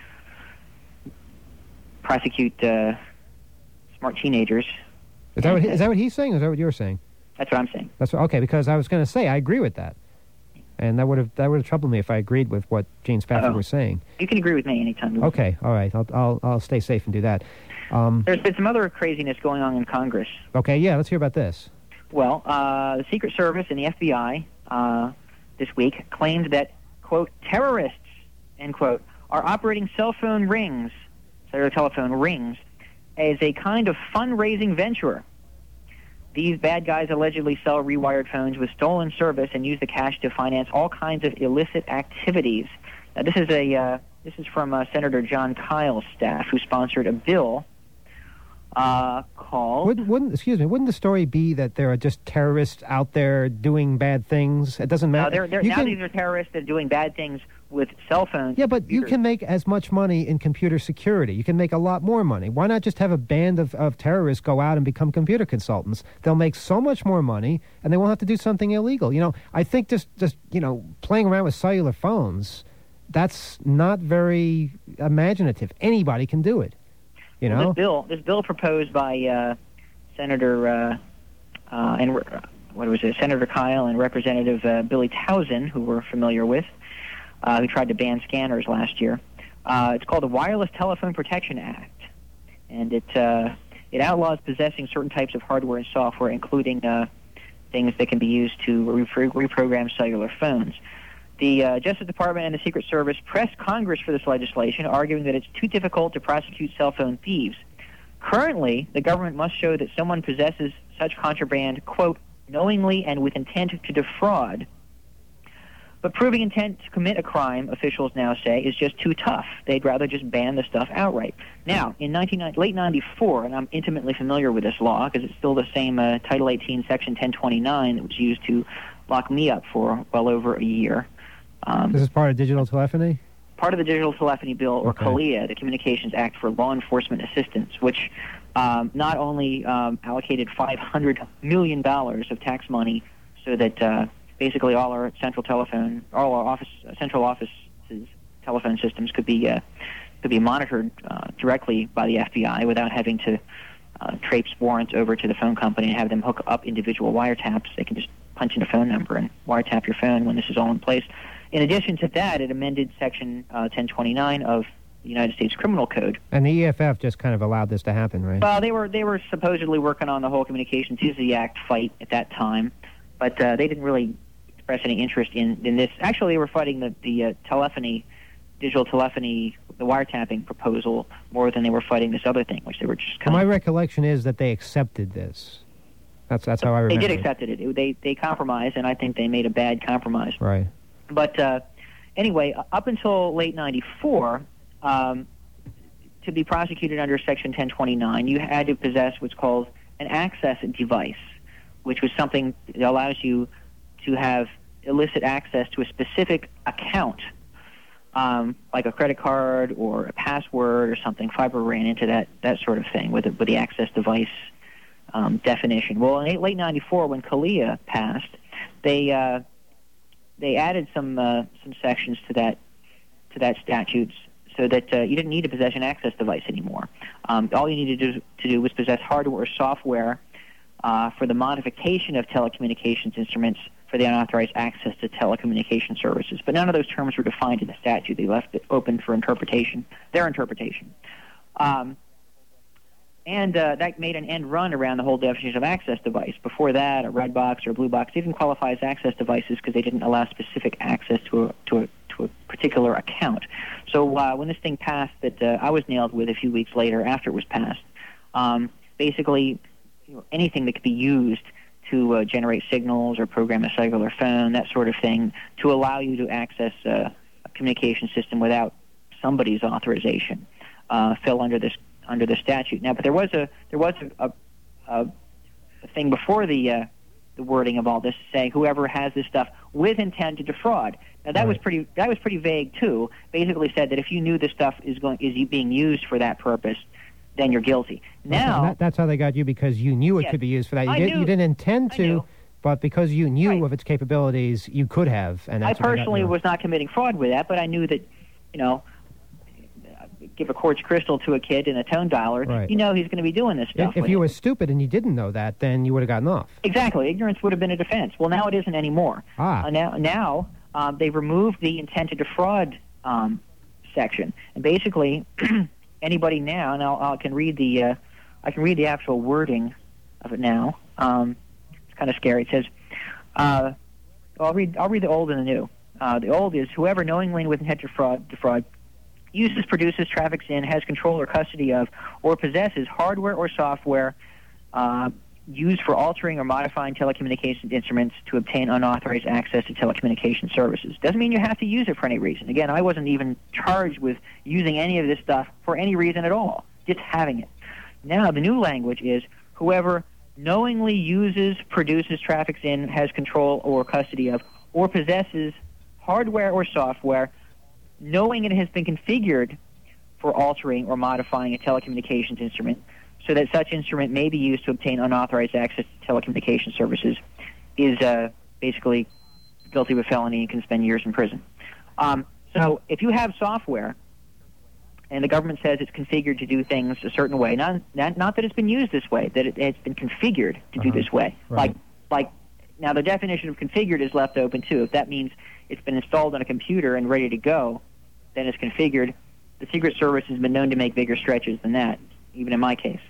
prosecute uh, smart teenagers. Is that what he, is that what he's saying? Or is that what you're saying? That's what I'm saying. That's what, okay. Because I was going to say I agree with that, and that would have that would have troubled me if I agreed with what Gene Spafford Uh-oh. was saying. You can agree with me anytime you want. Okay, all right. I'll I'll, I'll stay safe and do that. Um, There's been some other craziness going on in Congress. okay, yeah. Let's hear about this. Well, uh, the Secret Service and the F B I uh, this week claimed that, quote, terrorists, end quote, are operating cell phone rings, cellular telephone rings, as a kind of fundraising venture. These bad guys allegedly sell rewired phones with stolen service and use the cash to finance all kinds of illicit activities. Now, this is a uh, this is from uh, Senator John Kyle's staff, who sponsored a bill uh, called... Wouldn't, wouldn't excuse me? Wouldn't the story be that there are just terrorists out there doing bad things? It doesn't matter. Now, they're, they're, You now can- these are terrorists that are doing bad things with cell phones. Yeah, but you computers. can make as much money in computer security. You can make a lot more money. Why not just have a band of, of terrorists go out and become computer consultants? They'll make so much more money, and they won't have to do something illegal. You know, I think just, just you know, playing around with cellular phones, that's not very imaginative. Anybody can do it, you Well, know? This bill, this bill proposed by uh, Senator uh, uh, and uh, what was it, Senator Kyle and Representative uh, Billy Towson, who we're familiar with, uh, who tried to ban scanners last year. Uh, it's called the Wireless Telephone Protection Act, and it uh, it outlaws possessing certain types of hardware and software, including uh, things that can be used to repro- reprogram cellular phones. The uh, Justice Department and the Secret Service pressed Congress for this legislation, arguing that it's too difficult to prosecute cell phone thieves. Currently, the government must show that someone possesses such contraband, quote, knowingly and with intent to defraud. But proving intent to commit a crime, officials now say, is just too tough. They'd rather just ban the stuff outright. Now, in nineteen, late ninety-four, and I'm intimately familiar with this law because it's still the same uh, Title eighteen, Section ten twenty-nine that was used to lock me up for well over a year. Um, This is part of digital telephony? part of the Digital Telephony Bill, or Okay. CALEA, the Communications Act for Law Enforcement Assistance, which um, not only um, allocated five hundred million dollars of tax money so that uh, basically all our central telephone, all our office, central offices telephone systems could be uh, could be monitored uh, directly by the F B I without having to uh, traipse warrants over to the phone company and have them hook up individual wiretaps. They can just punch in a phone number and wiretap your phone when this is all in place. In addition to that, it amended Section uh, ten twenty-nine of the United States Criminal Code. And the E F F just kind of allowed this to happen, right? Well, they were they were supposedly working on the whole Communications Easy Act fight at that time, but uh, they didn't really express any interest in, in this. Actually, they were fighting the the uh, telephony, digital telephony, the wiretapping proposal more than they were fighting this other thing, which they were just kind My of. recollection is that they accepted this. That's that's how I They remember. did accept it. it. They they compromised, and I think they made a bad compromise. Right. But uh, anyway, up until late ninety-four, um, to be prosecuted under Section ten twenty-nine, you had to possess what's called an access device, which was something that allows you to have illicit access to a specific account, um, like a credit card or a password or something. Fiber ran into that, that sort of thing with, the, with the access device um, definition. Well, in late ninety-four, when CALEA passed, they... Uh, They added some uh, some sections to that to that statutes so that uh, you didn't need to possess an access device anymore. Um, all you needed to do, to do was possess hardware or software uh, for the modification of telecommunications instruments for the unauthorized access to telecommunication services. But none of those terms were defined in the statute. They left it open for interpretation, their interpretation. Um, And uh, that made an end run around the whole definition of access device. Before that, a red box or a blue box didn't qualify as access devices because they didn't allow specific access to a, to a, to a particular account. So uh, when this thing passed that uh, I was nailed with a few weeks later after it was passed, um, basically you know, anything that could be used to uh, generate signals or program a cellular phone, that sort of thing, to allow you to access uh, a communication system without somebody's authorization, uh, fell under this under the statute. Now, but there was a there was a, a, a thing before the uh, the wording of all this saying whoever has this stuff with intent to defraud. Now that Right. was pretty that was pretty vague too. Basically said that if you knew this stuff is going is being used for that purpose, then you're guilty. Now And that, that's how they got you, because you knew it Yes. could be used for that. You, I did, knew- you didn't intend I to, knew. but because you knew Right. of its capabilities, you could have. And I that's what they got personally you. was not committing fraud with that, but I knew that, you know, give a quartz crystal to a kid and a tone dialer, Right. you know he's going to be doing this stuff. If with you it. were stupid and you didn't know that, then you would have gotten off. Exactly. Ignorance would have been a defense. Well, now it isn't anymore. Ah. Uh, now now um, they've removed the intent to defraud um, section. And basically, anybody now, and I'll, I can read the uh, I can read the actual wording of it now. Um, it's kind of scary. It says, uh, I'll read I'll read the old and the new. Uh, the old is whoever knowingly with intent to defraud, defraud uses, produces, traffics in, has control or custody of, or possesses hardware or software uh, used for altering or modifying telecommunications instruments to obtain unauthorized access to telecommunications services. Doesn't mean you have to use it for any reason. Again, I wasn't even charged with using any of this stuff for any reason at all, just having it. Now the new language is whoever knowingly uses, produces, traffics in, has control or custody of, or possesses hardware or software, knowing it has been configured for altering or modifying a telecommunications instrument so that such instrument may be used to obtain unauthorized access to telecommunications services, is uh, basically guilty of a felony and can spend years in prison. Um, so if you have software and the government says it's configured to do things a certain way, not not, not that it's been used this way, that it, it's been configured to Uh-huh. do this way. Right. Like, like now the definition of configured is left open too. If that means it's been installed on a computer and ready to go, then it's configured. The Secret Service has been known to make bigger stretches than that, even in my case.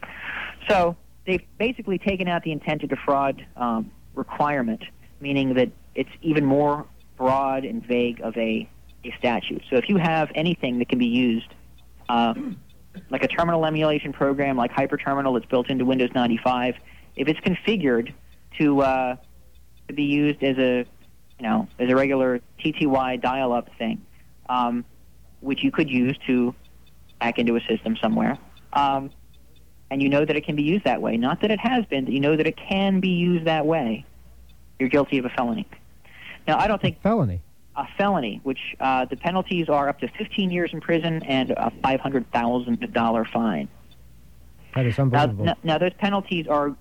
So they've basically taken out the intent to defraud um, requirement, meaning that it's even more broad and vague of a, a statute. So if you have anything that can be used, uh, like a terminal emulation program like HyperTerminal that's built into Windows ninety-five, if it's configured to uh, to be used as a you know as a regular T T Y dial-up thing, um, which you could use to hack into a system somewhere, um, and you know that it can be used that way, not that it has been, but you know that it can be used that way, you're guilty of a felony. Now, I don't think Felony. a felony, which uh, the penalties are up to fifteen years in prison and a five hundred thousand dollars fine. That is Now, unbelievable. now, now, those penalties are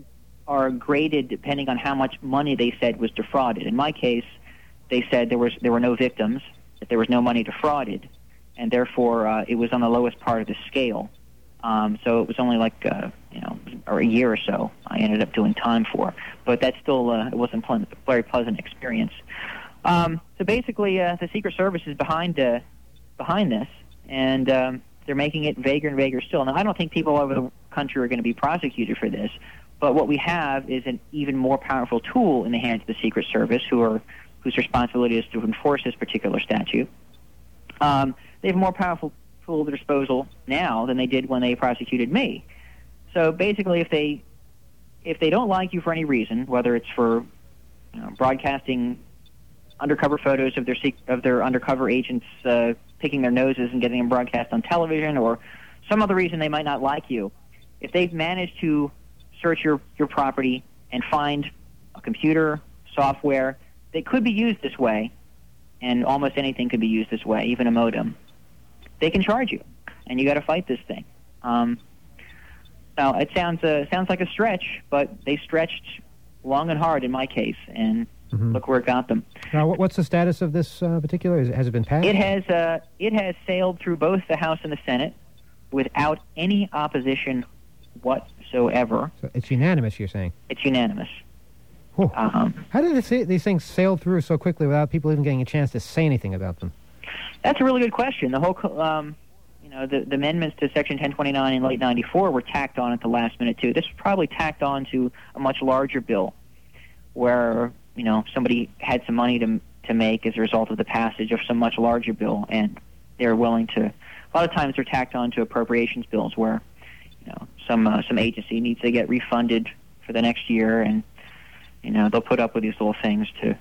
are graded depending on how much money they said was defrauded. In my case, they said there was there were no victims, that there was no money defrauded, and therefore uh, it was on the lowest part of the scale. Um, so it was only like uh, you know, or a year or so I ended up doing time for. But that still uh, it wasn't a pleasant, very pleasant experience. Um, so basically, uh, the Secret Service is behind uh, behind this, and um, they're making it vaguer and vaguer still. Now, I don't think people all over the country are going to be prosecuted for this, but what we have is an even more powerful tool in the hands of the Secret Service, who are whose responsibility is to enforce this particular statute. Um, they have a more powerful tool at their disposal now than they did when they prosecuted me. So basically, if they if they don't like you for any reason, whether it's for you know, broadcasting undercover photos of their sec- of their undercover agents uh, picking their noses and getting them broadcast on television, or some other reason they might not like you, if they've managed to search your, your property and find a computer, software that could be used this way, and almost anything could be used this way, even a modem, they can charge you, and you got to fight this thing. Um, now, it sounds uh, sounds like a stretch, but they stretched long and hard in my case, and Mhm. look where it got them. Now, what- what's the status of this uh, particular? Is it, has it been passed? It has uh, it has sailed through both the House and the Senate without any opposition whatsoever. So it's unanimous, you're saying? It's unanimous. Whew. Um, How did this, these things sail through so quickly without people even getting a chance to say anything about them? That's a really good question. The whole, co- um, you know, the, the amendments to Section ten twenty-nine in late ninety-four were tacked on at the last minute too. This was probably tacked on to a much larger bill, where you know somebody had some money to to make as a result of the passage of some much larger bill, and they're willing to. A lot of times they're tacked on to appropriations bills where, you know, some uh, some agency needs to get refunded for the next year, and you know they'll put up with these little things to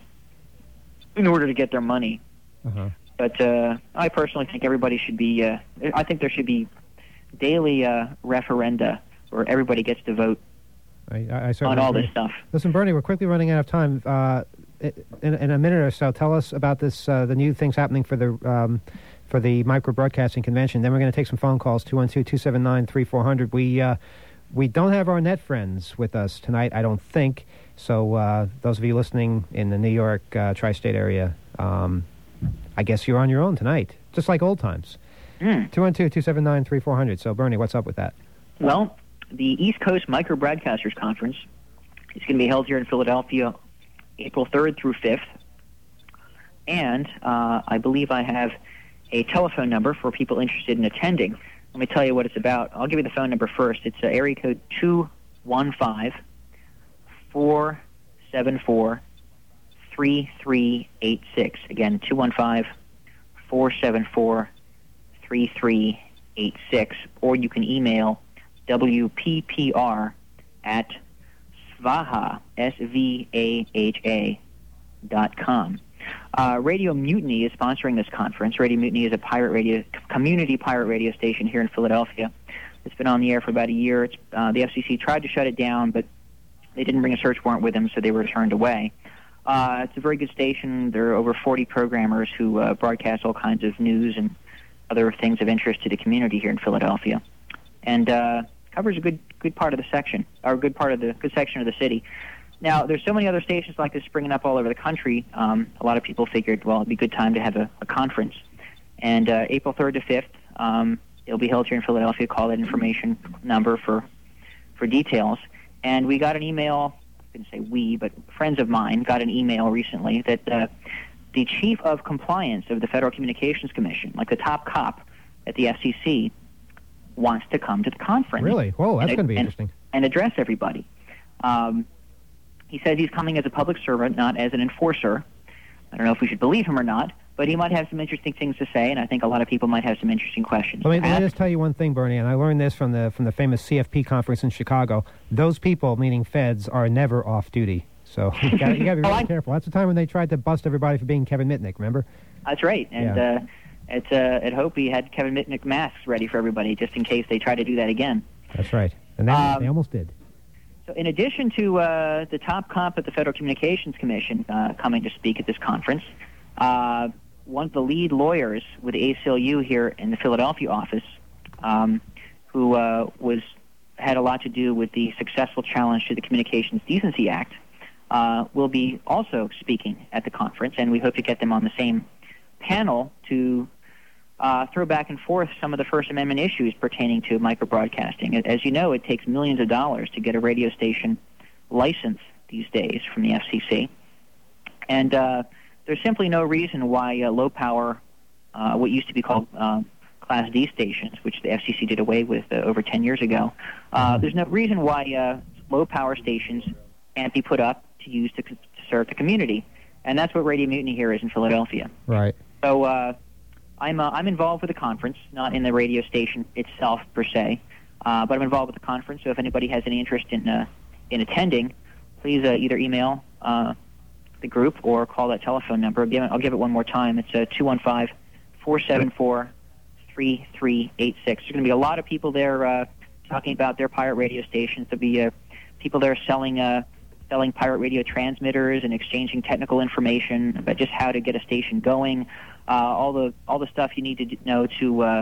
in order to get their money. Uh-huh. But uh, I personally think everybody should be. Uh, I think there should be daily uh, referenda where everybody gets to vote I, I, I certainly on all agree. this stuff. Listen, Bernie, we're quickly running out of time. Uh, in, in a minute or so, tell us about this, uh, the new things happening for the um, for the Micro Broadcasting Convention. Then we're going to take some phone calls, two one two, two seven nine, three four zero zero. We, uh, we don't have our net friends with us tonight, I don't think. So uh, those of you listening in the New York uh, tri-state area, um, I guess you're on your own tonight, just like old times. Mm. two one two, two seven nine, three four zero zero. So, Bernie, what's up with that? Well, the East Coast Micro Broadcasters Conference is going to be held here in Philadelphia April third through fifth. And uh, I believe I have a telephone number for people interested in attending. Let me tell you what it's about. I'll give you the phone number first. It's uh, area code two one five, four seven four, three three eight six. Again, two one five, four seven four, three three eight six. Or you can email W P P R at Svaha, S V A H A, dot com. Uh, Radio Mutiny is sponsoring this conference. Radio Mutiny is a pirate radio, community pirate radio station here in Philadelphia. It's been on the air for about a year. It's, uh, the F C C tried to shut it down, but they didn't bring a search warrant with them, so they were turned away. Uh, it's a very good station. There are over forty programmers who uh, broadcast all kinds of news and other things of interest to the community here in Philadelphia, and uh, covers a good good part of the section, or a good part of the good section of the city. Now, there's so many other stations like this springing up all over the country. Um, a lot of people figured, well, it'd be a good time to have a, a conference. And uh, April third to fifth, um, it'll be held here in Philadelphia. Call that information number for for details. And we got an email, I didn't say we, but friends of mine got an email recently that uh, the chief of compliance of the Federal Communications Commission, like the top cop at the F C C, wants to come to the conference. Really? Whoa, that's and, going to be and, interesting. And address everybody. Um, he says he's coming as a public servant, not as an enforcer. I don't know if we should believe him or not, but he might have some interesting things to say, and I think a lot of people might have some interesting questions. Let me, let me just tell you one thing, Bernie, and I learned this from the from the famous C F P conference in Chicago. Those people, meaning feds, are never off duty. So you got to be really oh, careful. That's the time when they tried to bust everybody for being Kevin Mitnick, remember? That's right. And yeah. uh, at, uh, at Hope, he had Kevin Mitnick masks ready for everybody, just in case they try to do that again. That's right. And they, um, they almost did. So in addition to uh, the top cop at the Federal Communications Commission uh, coming to speak at this conference, uh, one of the lead lawyers with the A C L U here in the Philadelphia office, um, who uh, was had a lot to do with the successful challenge to the Communications Decency Act, uh, will be also speaking at the conference, and we hope to get them on the same panel to uh, throw back and forth some of the First Amendment issues pertaining to microbroadcasting. As you know, it takes millions of dollars to get a radio station licensed these days from the F C C, and uh, there's simply no reason why uh, low-power, uh, what used to be called uh, Class D stations, which the F C C did away with uh, over ten years ago, uh, there's no reason why uh, low-power stations can't be put up to use to, to serve the community. And that's what Radio Mutiny here is in Philadelphia. Right. So uh, I'm uh, I'm involved with the conference, not in the radio station itself per se, uh, but I'm involved with the conference. So if anybody has any interest in uh, in attending, please uh, either email uh, the group or call that telephone number. I'll give it, I'll give it one more time. It's uh, two one five, four seven four, three three eight six. There's going to be a lot of people there uh, talking about their pirate radio stations. There'll be uh, people there selling uh, selling pirate radio transmitters and exchanging technical information about just how to get a station going, uh, all the all the stuff you need to know to uh,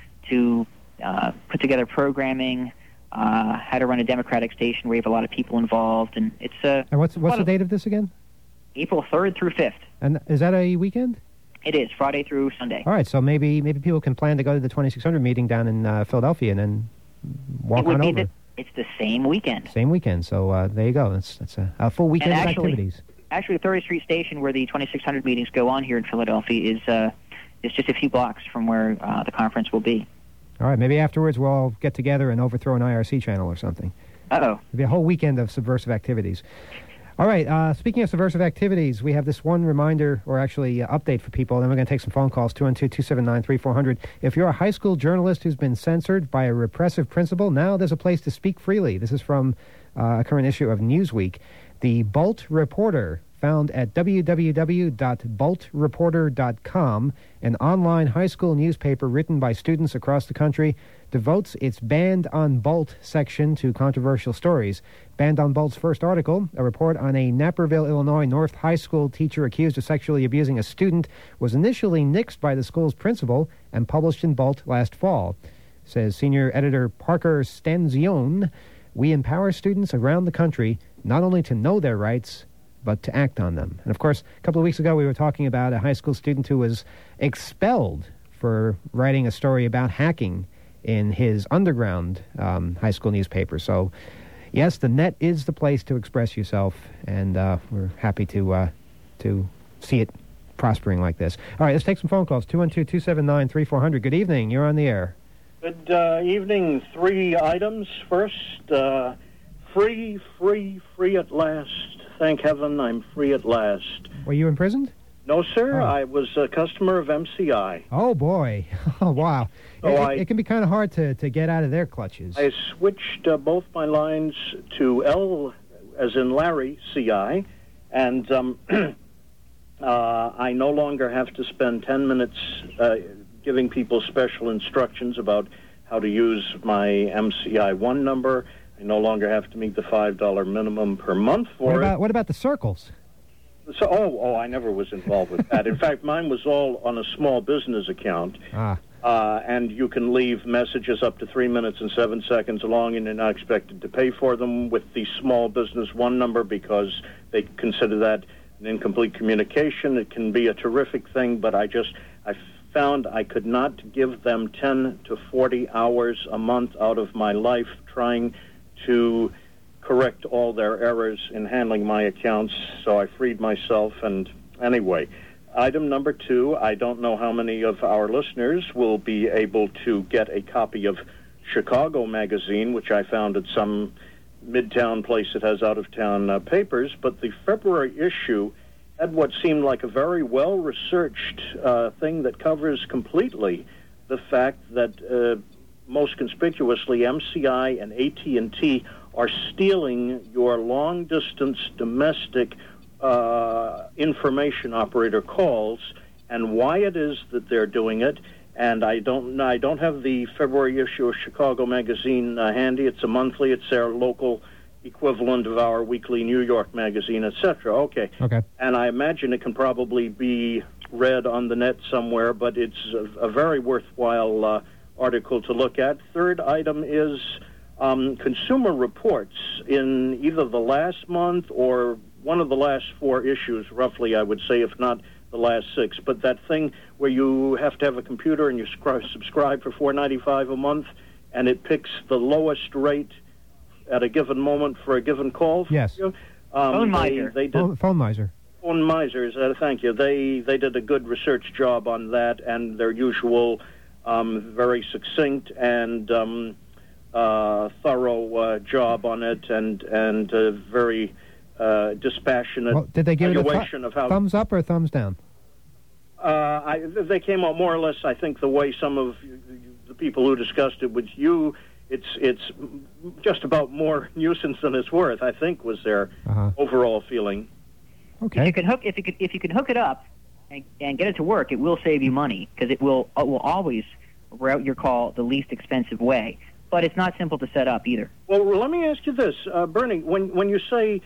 to uh, put together programming, uh, how to run a democratic station where you have a lot of people involved, and it's uh, and what's what's the date of this again? April third through fifth. And is that a weekend? It is, Friday through Sunday. All right, so maybe maybe people can plan to go to the twenty-six hundred meeting down in uh, Philadelphia and then walk it would on be over. The, it's the same weekend. Same weekend, so uh, there you go. That's, that's a, a full weekend actually, of activities. Actually, the thirtieth Street Station, where the twenty-six hundred meetings go on here in Philadelphia, is uh, is just a few blocks from where uh, the conference will be. All right, maybe afterwards we'll all get together and overthrow an I R C channel or something. Uh-oh. It'll be a whole weekend of subversive activities. All right, uh, speaking of subversive activities, we have this one reminder, or actually uh, update for people, and then we're going to take some phone calls, two one two, two seven nine, three four zero zero. If you're a high school journalist who's been censored by a repressive principal, now there's a place to speak freely. This is from uh, a current issue of Newsweek. The Bolt Reporter, found at w w w dot bolt reporter dot com, an online high school newspaper written by students across the country, devotes its Banned on Bolt section to controversial stories. Banned on Bolt's first article, a report on a Naperville, Illinois North High School teacher accused of sexually abusing a student, was initially nixed by the school's principal and published in Bolt last fall. Says senior editor Parker Stanzione, we empower students around the country not only to know their rights, but to act on them. And of course, a couple of weeks ago we were talking about a high school student who was expelled for writing a story about hacking in his underground um, high school newspaper. So, yes, the net is the place to express yourself, and uh, we're happy to uh, to see it prospering like this. All right, let's take some phone calls. two one two, two seven nine, three four zero zero. Good evening. You're on the air. Good uh, evening. Three items. First, uh, free, free, free at last. Thank heaven I'm free at last. Were you imprisoned? No, sir. Oh. I was a customer of M C I. Oh, boy. Oh, wow. So it, I, it can be kind of hard to, to get out of their clutches. I switched uh, both my lines to L, as in Larry, C I, and um, uh, I no longer have to spend ten minutes uh, giving people special instructions about how to use my M C I one number. I no longer have to meet the five dollar minimum per month for What it. about what about the circles? So, oh, oh, I never was involved with that. In fact, mine was all on a small business account. Ah. Uh, and you can leave messages up to three minutes and seven seconds long, and you're not expected to pay for them with the small business one number because they consider that an incomplete communication. It can be a terrific thing, but I just, I found I could not give them ten to forty hours a month out of my life trying to correct all their errors in handling my accounts, so I freed myself, and anyway. Item number two, I don't know how many of our listeners will be able to get a copy of Chicago Magazine, which I found at some midtown place that has out-of-town uh, papers, but the February issue had what seemed like a very well-researched uh, thing that covers completely the fact that uh, most conspicuously M C I and A T and T are stealing your long-distance domestic uh, information operator calls, and why it is that they're doing it. And I don't I don't have the February issue of Chicago Magazine uh, handy. It's a monthly. It's their local equivalent of our weekly New York Magazine, et cetera. Okay. Okay. And I imagine it can probably be read on the net somewhere, but it's a, a very worthwhile uh, article to look at. Third item is um, Consumer Reports in either the last month or one of the last four issues, roughly, I would say, if not the last six. But that thing where you have to have a computer and you scri- subscribe for four dollars and ninety-five cents a month, and it picks the lowest rate at a given moment for a given call. Yes. Um, Phone they, Miser. they did. Phone, phone miser. Phone Misers, uh, thank you. They they did a good research job on that, and their usual um, very succinct and um, uh, thorough uh, job on it, and and uh, very uh, dispassionate Well, did they give it a evaluation th- of how. thumbs up or thumbs down? Uh, I, they came out more or less, I think, the way some of the people who discussed it with you. It's it's just about more nuisance than it's worth, I think, was their Uh-huh. overall feeling. If Okay. you can hook if you could if you can hook it up and, and get it to work, it will save you money because it will it will always route your call the least expensive way. But it's not simple to set up either. Well, let me ask you this, uh, Bernie. When when you say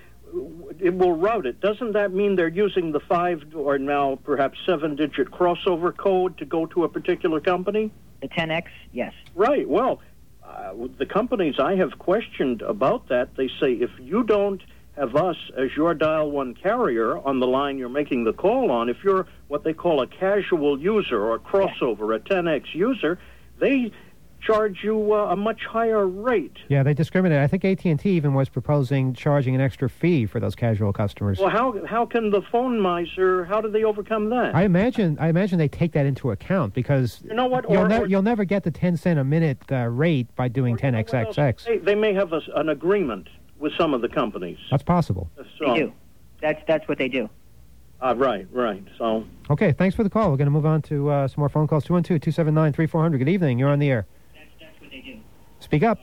it will route it, doesn't that mean they're using the five or now perhaps seven-digit crossover code to go to a particular company? The ten X, yes. Right. Well, uh, the companies I have questioned about that, they say if you don't have us as your dial one carrier on the line you're making the call on, if you're what they call a casual user or a crossover, a ten X user, they charge you uh, a much higher rate. Yeah, they discriminate. I think A T and T even was proposing charging an extra fee for those casual customers. Well, how how can the phone miser? How do they overcome that? I imagine I imagine they take that into account because You know what, you'll, or- ne- or- you'll never get the ten cent a minute uh, rate by doing ten X X X. They, they may have a, an agreement with some of the companies. That's possible. So, They do. That's that's what they do. Uh, right, right. So, Okay, thanks for the call. We're going to move on to uh, some more phone calls. two one two, two seven nine, three four zero zero. Good evening. You're on the air. That's what they do. Speak up.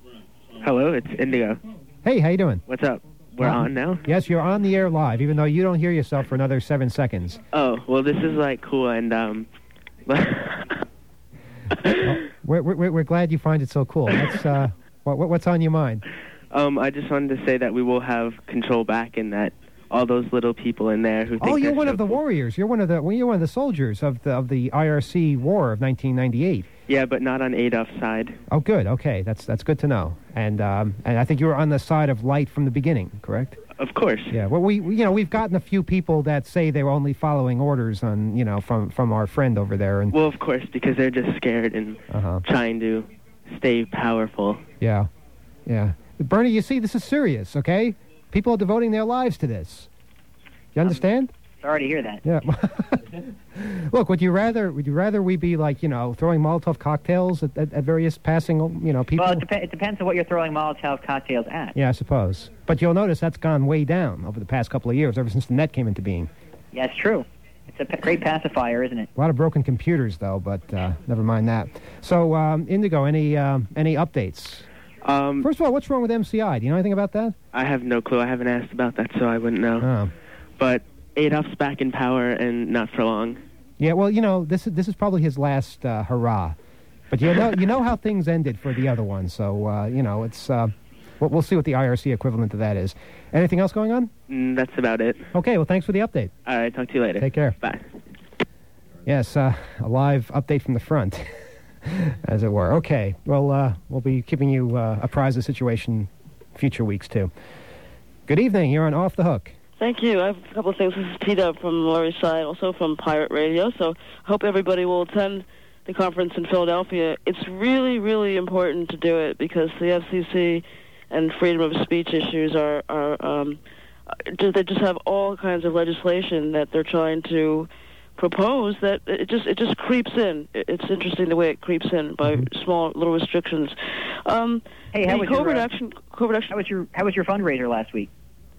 Hello, it's Indigo. Hey, how you doing? What's up? We're Uh, on now? Yes, you're on the air live, even though you don't hear yourself for another seven seconds. Oh, well, this is, like, cool, and, um... We're, we're, we're glad you find it so cool. What's, uh, what, what's on your mind? um, I just wanted to say that we will have control back and that all those little people in there who think Oh, you're they're one so of the cool. warriors. You're one of the well, you're one of the soldiers of the of the I R C war of nineteen ninety-eight. Yeah, but not on Adolf's side. Oh, good. Okay, that's that's good to know. And um, and I think you were on the side of light from the beginning, correct? Of course. Yeah. Well, we we- you know we've gotten a few people that say they were only following orders on you know from from our friend over there, and Well, of course, because they're just scared and uh-huh. trying to stay powerful. yeah, yeah. Bernie, you see, this is serious. Okay, people are devoting their lives to this. You understand? Sorry to hear that. Yeah. Look, would you rather would you rather we be like you know throwing Molotov cocktails at, at, at various passing you know people? Well, it, dep- it depends on what you're throwing Molotov cocktails at. Yeah, I suppose. But you'll notice that's gone way down over the past couple of years, ever since the net came into being. Yeah, it's true. It's a p- great pacifier, isn't it? A lot of broken computers, though, but uh, never mind that. So, um, Indigo, any um, any updates? Um, First of all, what's wrong with M C I? Do you know anything about that? I have no clue. I haven't asked about that, so I wouldn't know. Oh. But Adolf's back in power and not for long. Yeah, well, you know, this is this is probably his last uh, hurrah. But you know, you know how things ended for the other one, so uh, you know it's. Uh, we'll, we'll see what the I R C equivalent to that is. Anything else going on? Mm, that's about it. Okay. Well, thanks for the update. All right. Talk to you later. Take care. Bye. Yes, uh, a live update from the front, as it were. Okay. Well, uh, we'll be keeping you uh, apprised of the situation future weeks too. Good evening. You're on Off the Hook. Thank you. I have a couple of things. This is T-Dub from Lower East Side, also from Pirate Radio. So I hope everybody will attend the conference in Philadelphia. It's really, really important to do it because the F C C and freedom of speech issues are, are um, they just have all kinds of legislation that they're trying to propose that it just it just creeps in. It's interesting the way it creeps in by mm-hmm. small little restrictions. Um, hey, how was, your, uh, action, covert action? how was your how was your fundraiser last week?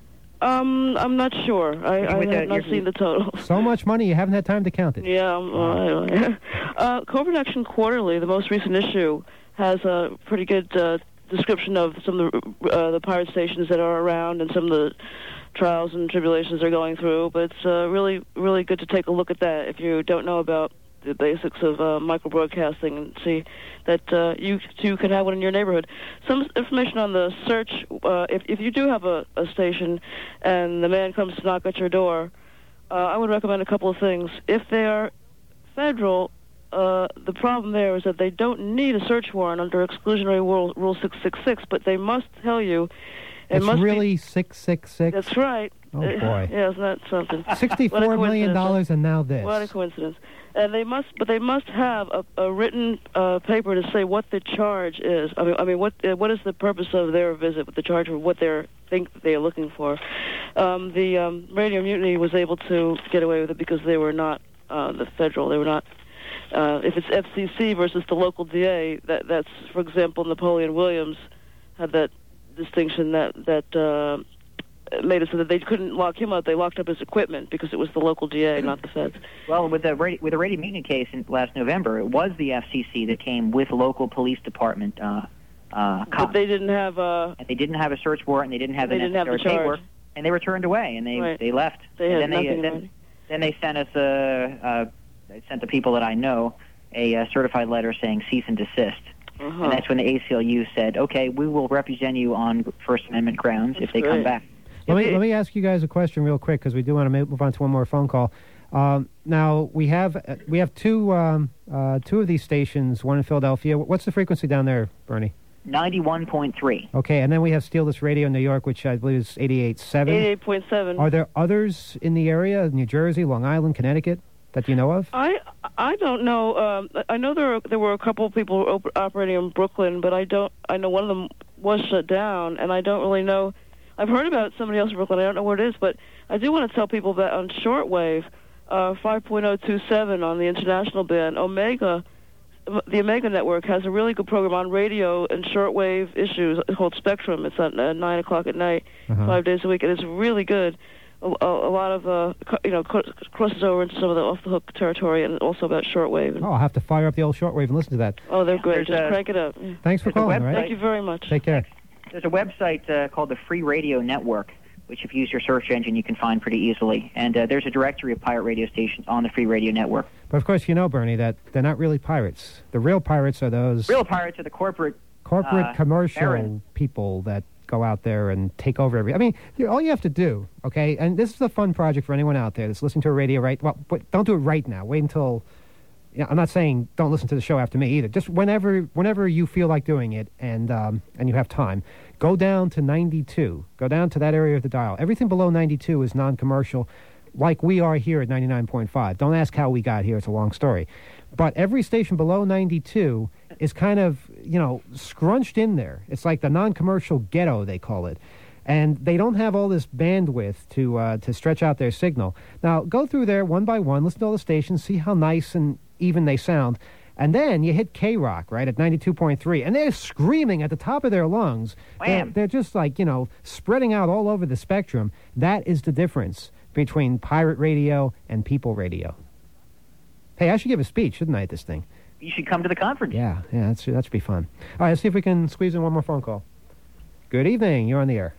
Um, I'm not sure. I, I have the, not seen the total. So much money, you haven't had time to count it. Yeah. Um, uh, uh, Covert Action Quarterly, the most recent issue, has a pretty good uh, description of some of the, uh, the pirate stations that are around and some of the trials and tribulations they're going through. But it's uh, really, really good to take a look at that if you don't know about the basics of uh, micro-broadcasting and see that uh, you too can have one in your neighborhood. Some information on the search, uh, if, if you do have a, a station and the man comes to knock at your door, uh, I would recommend a couple of things. If they are federal, uh, the problem there is that they don't need a search warrant under Exclusionary Rule, Rule six six six, but they must tell you it it's must really be, six six six? That's right. Oh, boy. Yeah, isn't that something? sixty-four million dollars and now this. What a coincidence. And they must, but they must have a, a written uh, paper to say what the charge is. I mean, I mean, what uh, what is the purpose of their visit? What the charge for? What they think they are looking for? Um, the um, Radio Mutiny was able to get away with it because they were not uh, the federal. They were not. Uh, if it's F C C versus the local D A, that that's, for example, Napoleon Williams had that distinction that that. Uh, made it so that they couldn't lock him up. They locked up his equipment because it was the local D A, not the feds. Well, with the radio, with the Radio Mutiny case in last November, it was the F C C that came with local police department uh, uh, cops. But they didn't have a... And they didn't have a search warrant, and they didn't have they the didn't have the necessary charge. paperwork, and they were turned away, and they right. they left. They and had then nothing they, then, then they sent us a, uh, they sent the people that I know a, a certified letter saying cease and desist. Uh-huh. And that's when the A C L U said, okay, we will represent you on First Amendment grounds that's if they great. come back. Let me let me ask you guys a question real quick because we do want to move on to one more phone call. Um, now we have uh, we have two um, uh, two of these stations, one in Philadelphia. What's the frequency down there, Bernie? ninety-one point three. Okay, and then we have Steelers Radio in New York, which I believe is eighty-eight point seven. eighty-eight point seven. Are there others in the area, New Jersey, Long Island, Connecticut, that you know of? I I don't know. Um, I know there were, there were a couple of people op- operating in Brooklyn, but I don't. I know one of them was shut down, and I don't really know. I've heard about somebody else in Brooklyn. I don't know where it is, but I do want to tell people that on shortwave, uh, five point oh two seven on the international band, Omega, the Omega network has a really good program on radio and shortwave issues called Spectrum. It's at uh, nine o'clock at night, uh-huh. five days a week, and it's really good. A, a, a lot of, uh, you know, crosses over into some of the off-the-hook territory and also about shortwave. Oh, I'll have to fire up the old shortwave and listen to that. Oh, they're great. There's Just a, crank it up. Yeah. Thanks for calling, all right? Thank you very much. Take care. There's a website uh, called the Free Radio Network, which if you use your search engine, you can find pretty easily. And uh, there's a directory of pirate radio stations on the Free Radio Network. But, of course, you know, Bernie, that they're not really pirates. The real pirates are those... Real pirates are the corporate... Corporate uh, commercial Aaron. people that go out there and take over every... I mean, you, all you have to do, okay, and this is a fun project for anyone out there that's listening to a radio right... Well, but don't do it right now. Wait until... You know, I'm not saying don't listen to the show after me either. Just whenever whenever you feel like doing it and um, and you have time, go down to ninety-two. Go down to that area of the dial. Everything below ninety-two is non-commercial, like we are here at ninety-nine point five. Don't ask how we got here. It's a long story. But every station below ninety-two is kind of, you know, scrunched in there. It's like the non-commercial ghetto, they call it. And they don't have all this bandwidth to uh, to stretch out their signal. Now, go through there one by one, listen to all the stations, see how nice and even they sound. And then you hit K-Rock, right, at ninety-two point three, and they're screaming at the top of their lungs. They're, they're just like, you know, spreading out all over the spectrum. That is the difference between pirate radio and people radio. Hey, I should give a speech, shouldn't I, at this thing? You should come to the conference. Yeah, yeah, that's, that should be fun. All right, let's see if we can squeeze in one more phone call. Good evening, you're on the air.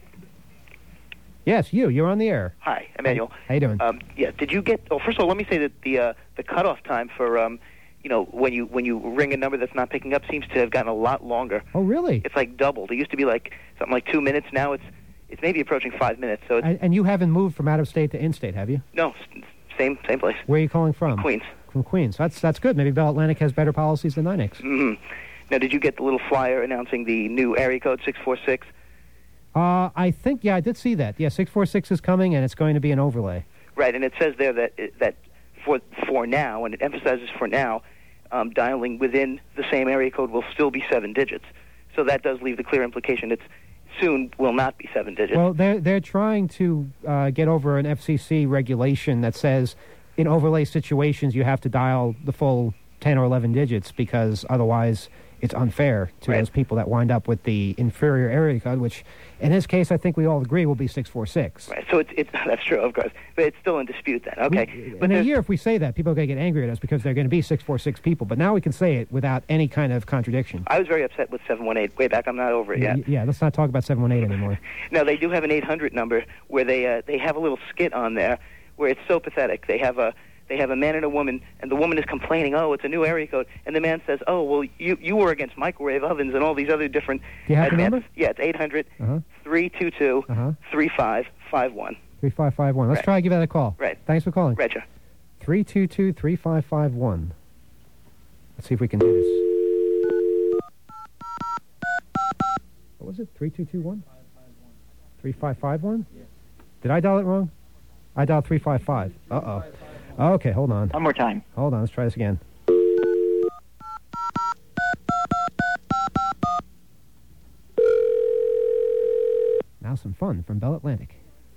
Yes, you. You're on the air. Hi, Emmanuel. How you doing? Um, yeah. Did you get? Oh, first of all, let me say that the uh, the cutoff time for um, you know, when you when you ring a number that's not picking up, seems to have gotten a lot longer. Oh, really? It's like doubled. It used to be like something like two minutes. Now it's it's maybe approaching five minutes. So it's, And, and you haven't moved from out of state to in-state, have you? no, s- same same place. Where are you calling from? Queens. From Queens. That's that's good. Maybe Bell Atlantic has better policies than NYNEX. hmm Now, did you get the little flyer announcing the new area code six four six? Uh, I think, yeah, I did see that. Yeah, six four six is coming, and it's going to be an overlay. Right, and it says there that that for for now, and it emphasizes for now, um, dialing within the same area code will still be seven digits. So that does leave the clear implication it's soon will not be seven digits. Well, they're, they're trying to uh, get over an F C C regulation that says in overlay situations you have to dial the full ten or eleven digits because otherwise it's unfair to Right. those people that wind up with the inferior area code, which in this case I think we all agree will be six four six. Right, so it's, it's that's true, of course, but it's still in dispute then. Okay, We, but in a there's- year, if we say that, people are going to get angry at us because they're going to be six four six people. But now we can say it without any kind of contradiction. I was very upset with seven one eight way back. I'm not over it yet. Y- Yeah, let's not talk about seven one eight anymore. Now, they do have an eight hundred number where they uh, they have a little skit on there where it's so pathetic. They have a they have a man and a woman, and the woman is complaining, oh, it's a new area code, and the man says, oh, well, you you were against microwave ovens and all these other different Do you have the advanced- number? Yeah, it's eight hundred, Uh-huh. three two two, Uh-huh. three five five one. three five five one. Let's Right. try to give that a call. Right. Thanks for calling. Roger. three two two, three five five one. Let's see if we can do this. What was it? three two two one? three five five one? Did I dial it wrong? I dialed three five five. Uh-oh. Okay, hold on. One more time. Hold on, let's try this again. Now some fun from Bell Atlantic.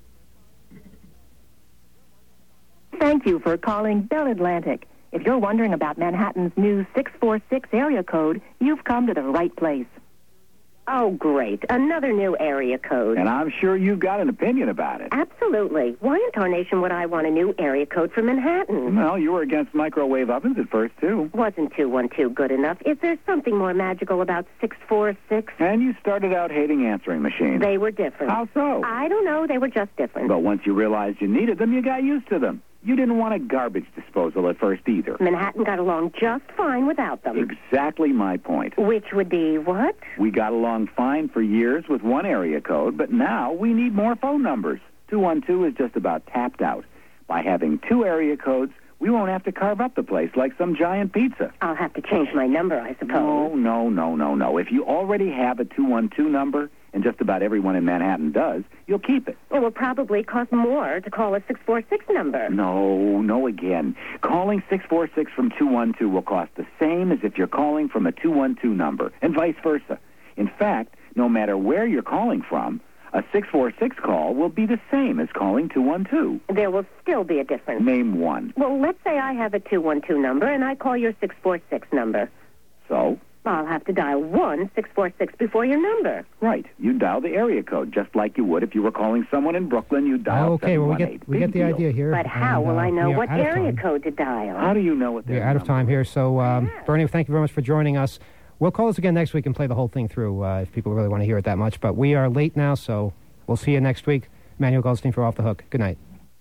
Thank you for calling Bell Atlantic. If you're wondering about Manhattan's new six four six area code, you've come to the right place. Oh, great. Another new area code. And I'm sure you've got an opinion about it. Absolutely. Why in tarnation would I want a new area code for Manhattan? Well, you were against microwave ovens at first, too. Wasn't two one two good enough? Is there something more magical about six four six? And you started out hating answering machines. They were different. How so? I don't know. They were just different. But once you realized you needed them, you got used to them. You didn't want a garbage disposal at first either. Manhattan got along just fine without them. Exactly my point. Which would be what? We got along fine for years with one area code, but now we need more phone numbers. two one two is just about tapped out. By having two area codes, we won't have to carve up the place like some giant pizza. I'll have to change my number, I suppose. No, no, no, no, no. If you already have a two one two number, and just about everyone in Manhattan does, you'll keep it. It will probably cost more to call a six four six number. No, no again. Calling six four six from two one two will cost the same as if you're calling from a two one two number, and vice versa. In fact, no matter where you're calling from, a six four six call will be the same as calling two one two. There will still be a difference. Name one. Well, let's say I have a two one two number and I call your six four six number. So? I'll have to dial one six four six before your number. Right. You dial the area code just like you would if you were calling someone in Brooklyn. You dial Okay, well, we seven one eight. get, we Big get the deal. idea here. But how and, will uh, I know we are what out of area time. code to dial? How do you know what We're their out of number time here, so um, Bernie, thank you very much for joining us. We'll call us again next week and play the whole thing through uh, if people really want to hear it that much. But we are late now, so we'll see you next week. Manuel Goldstein for Off the Hook. Good night.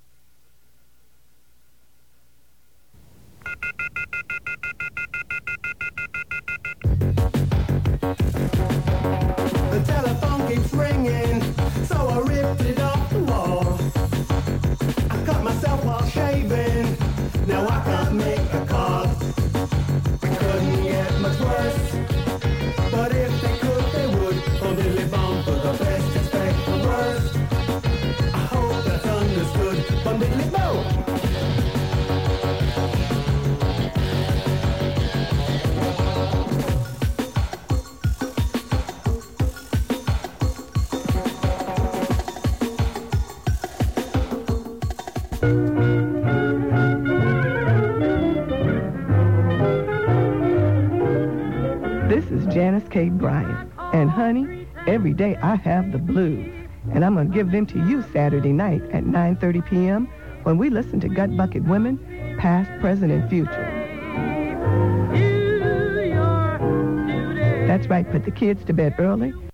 The telephone keeps ringing, so I ripped it off the wall. I cut myself while shaving, now I can't make a call. It couldn't get much worse, but if they could, they would. Bum diddly bum, for the best, expect the worst. I hope that's understood. Bum diddly bum. This is Janice K. Bryant. And honey, every day I have the blues. And I'm going to give them to you Saturday night at nine thirty p.m. when we listen to Gut Bucket Women, past, present, and future. That's right, put the kids to bed early,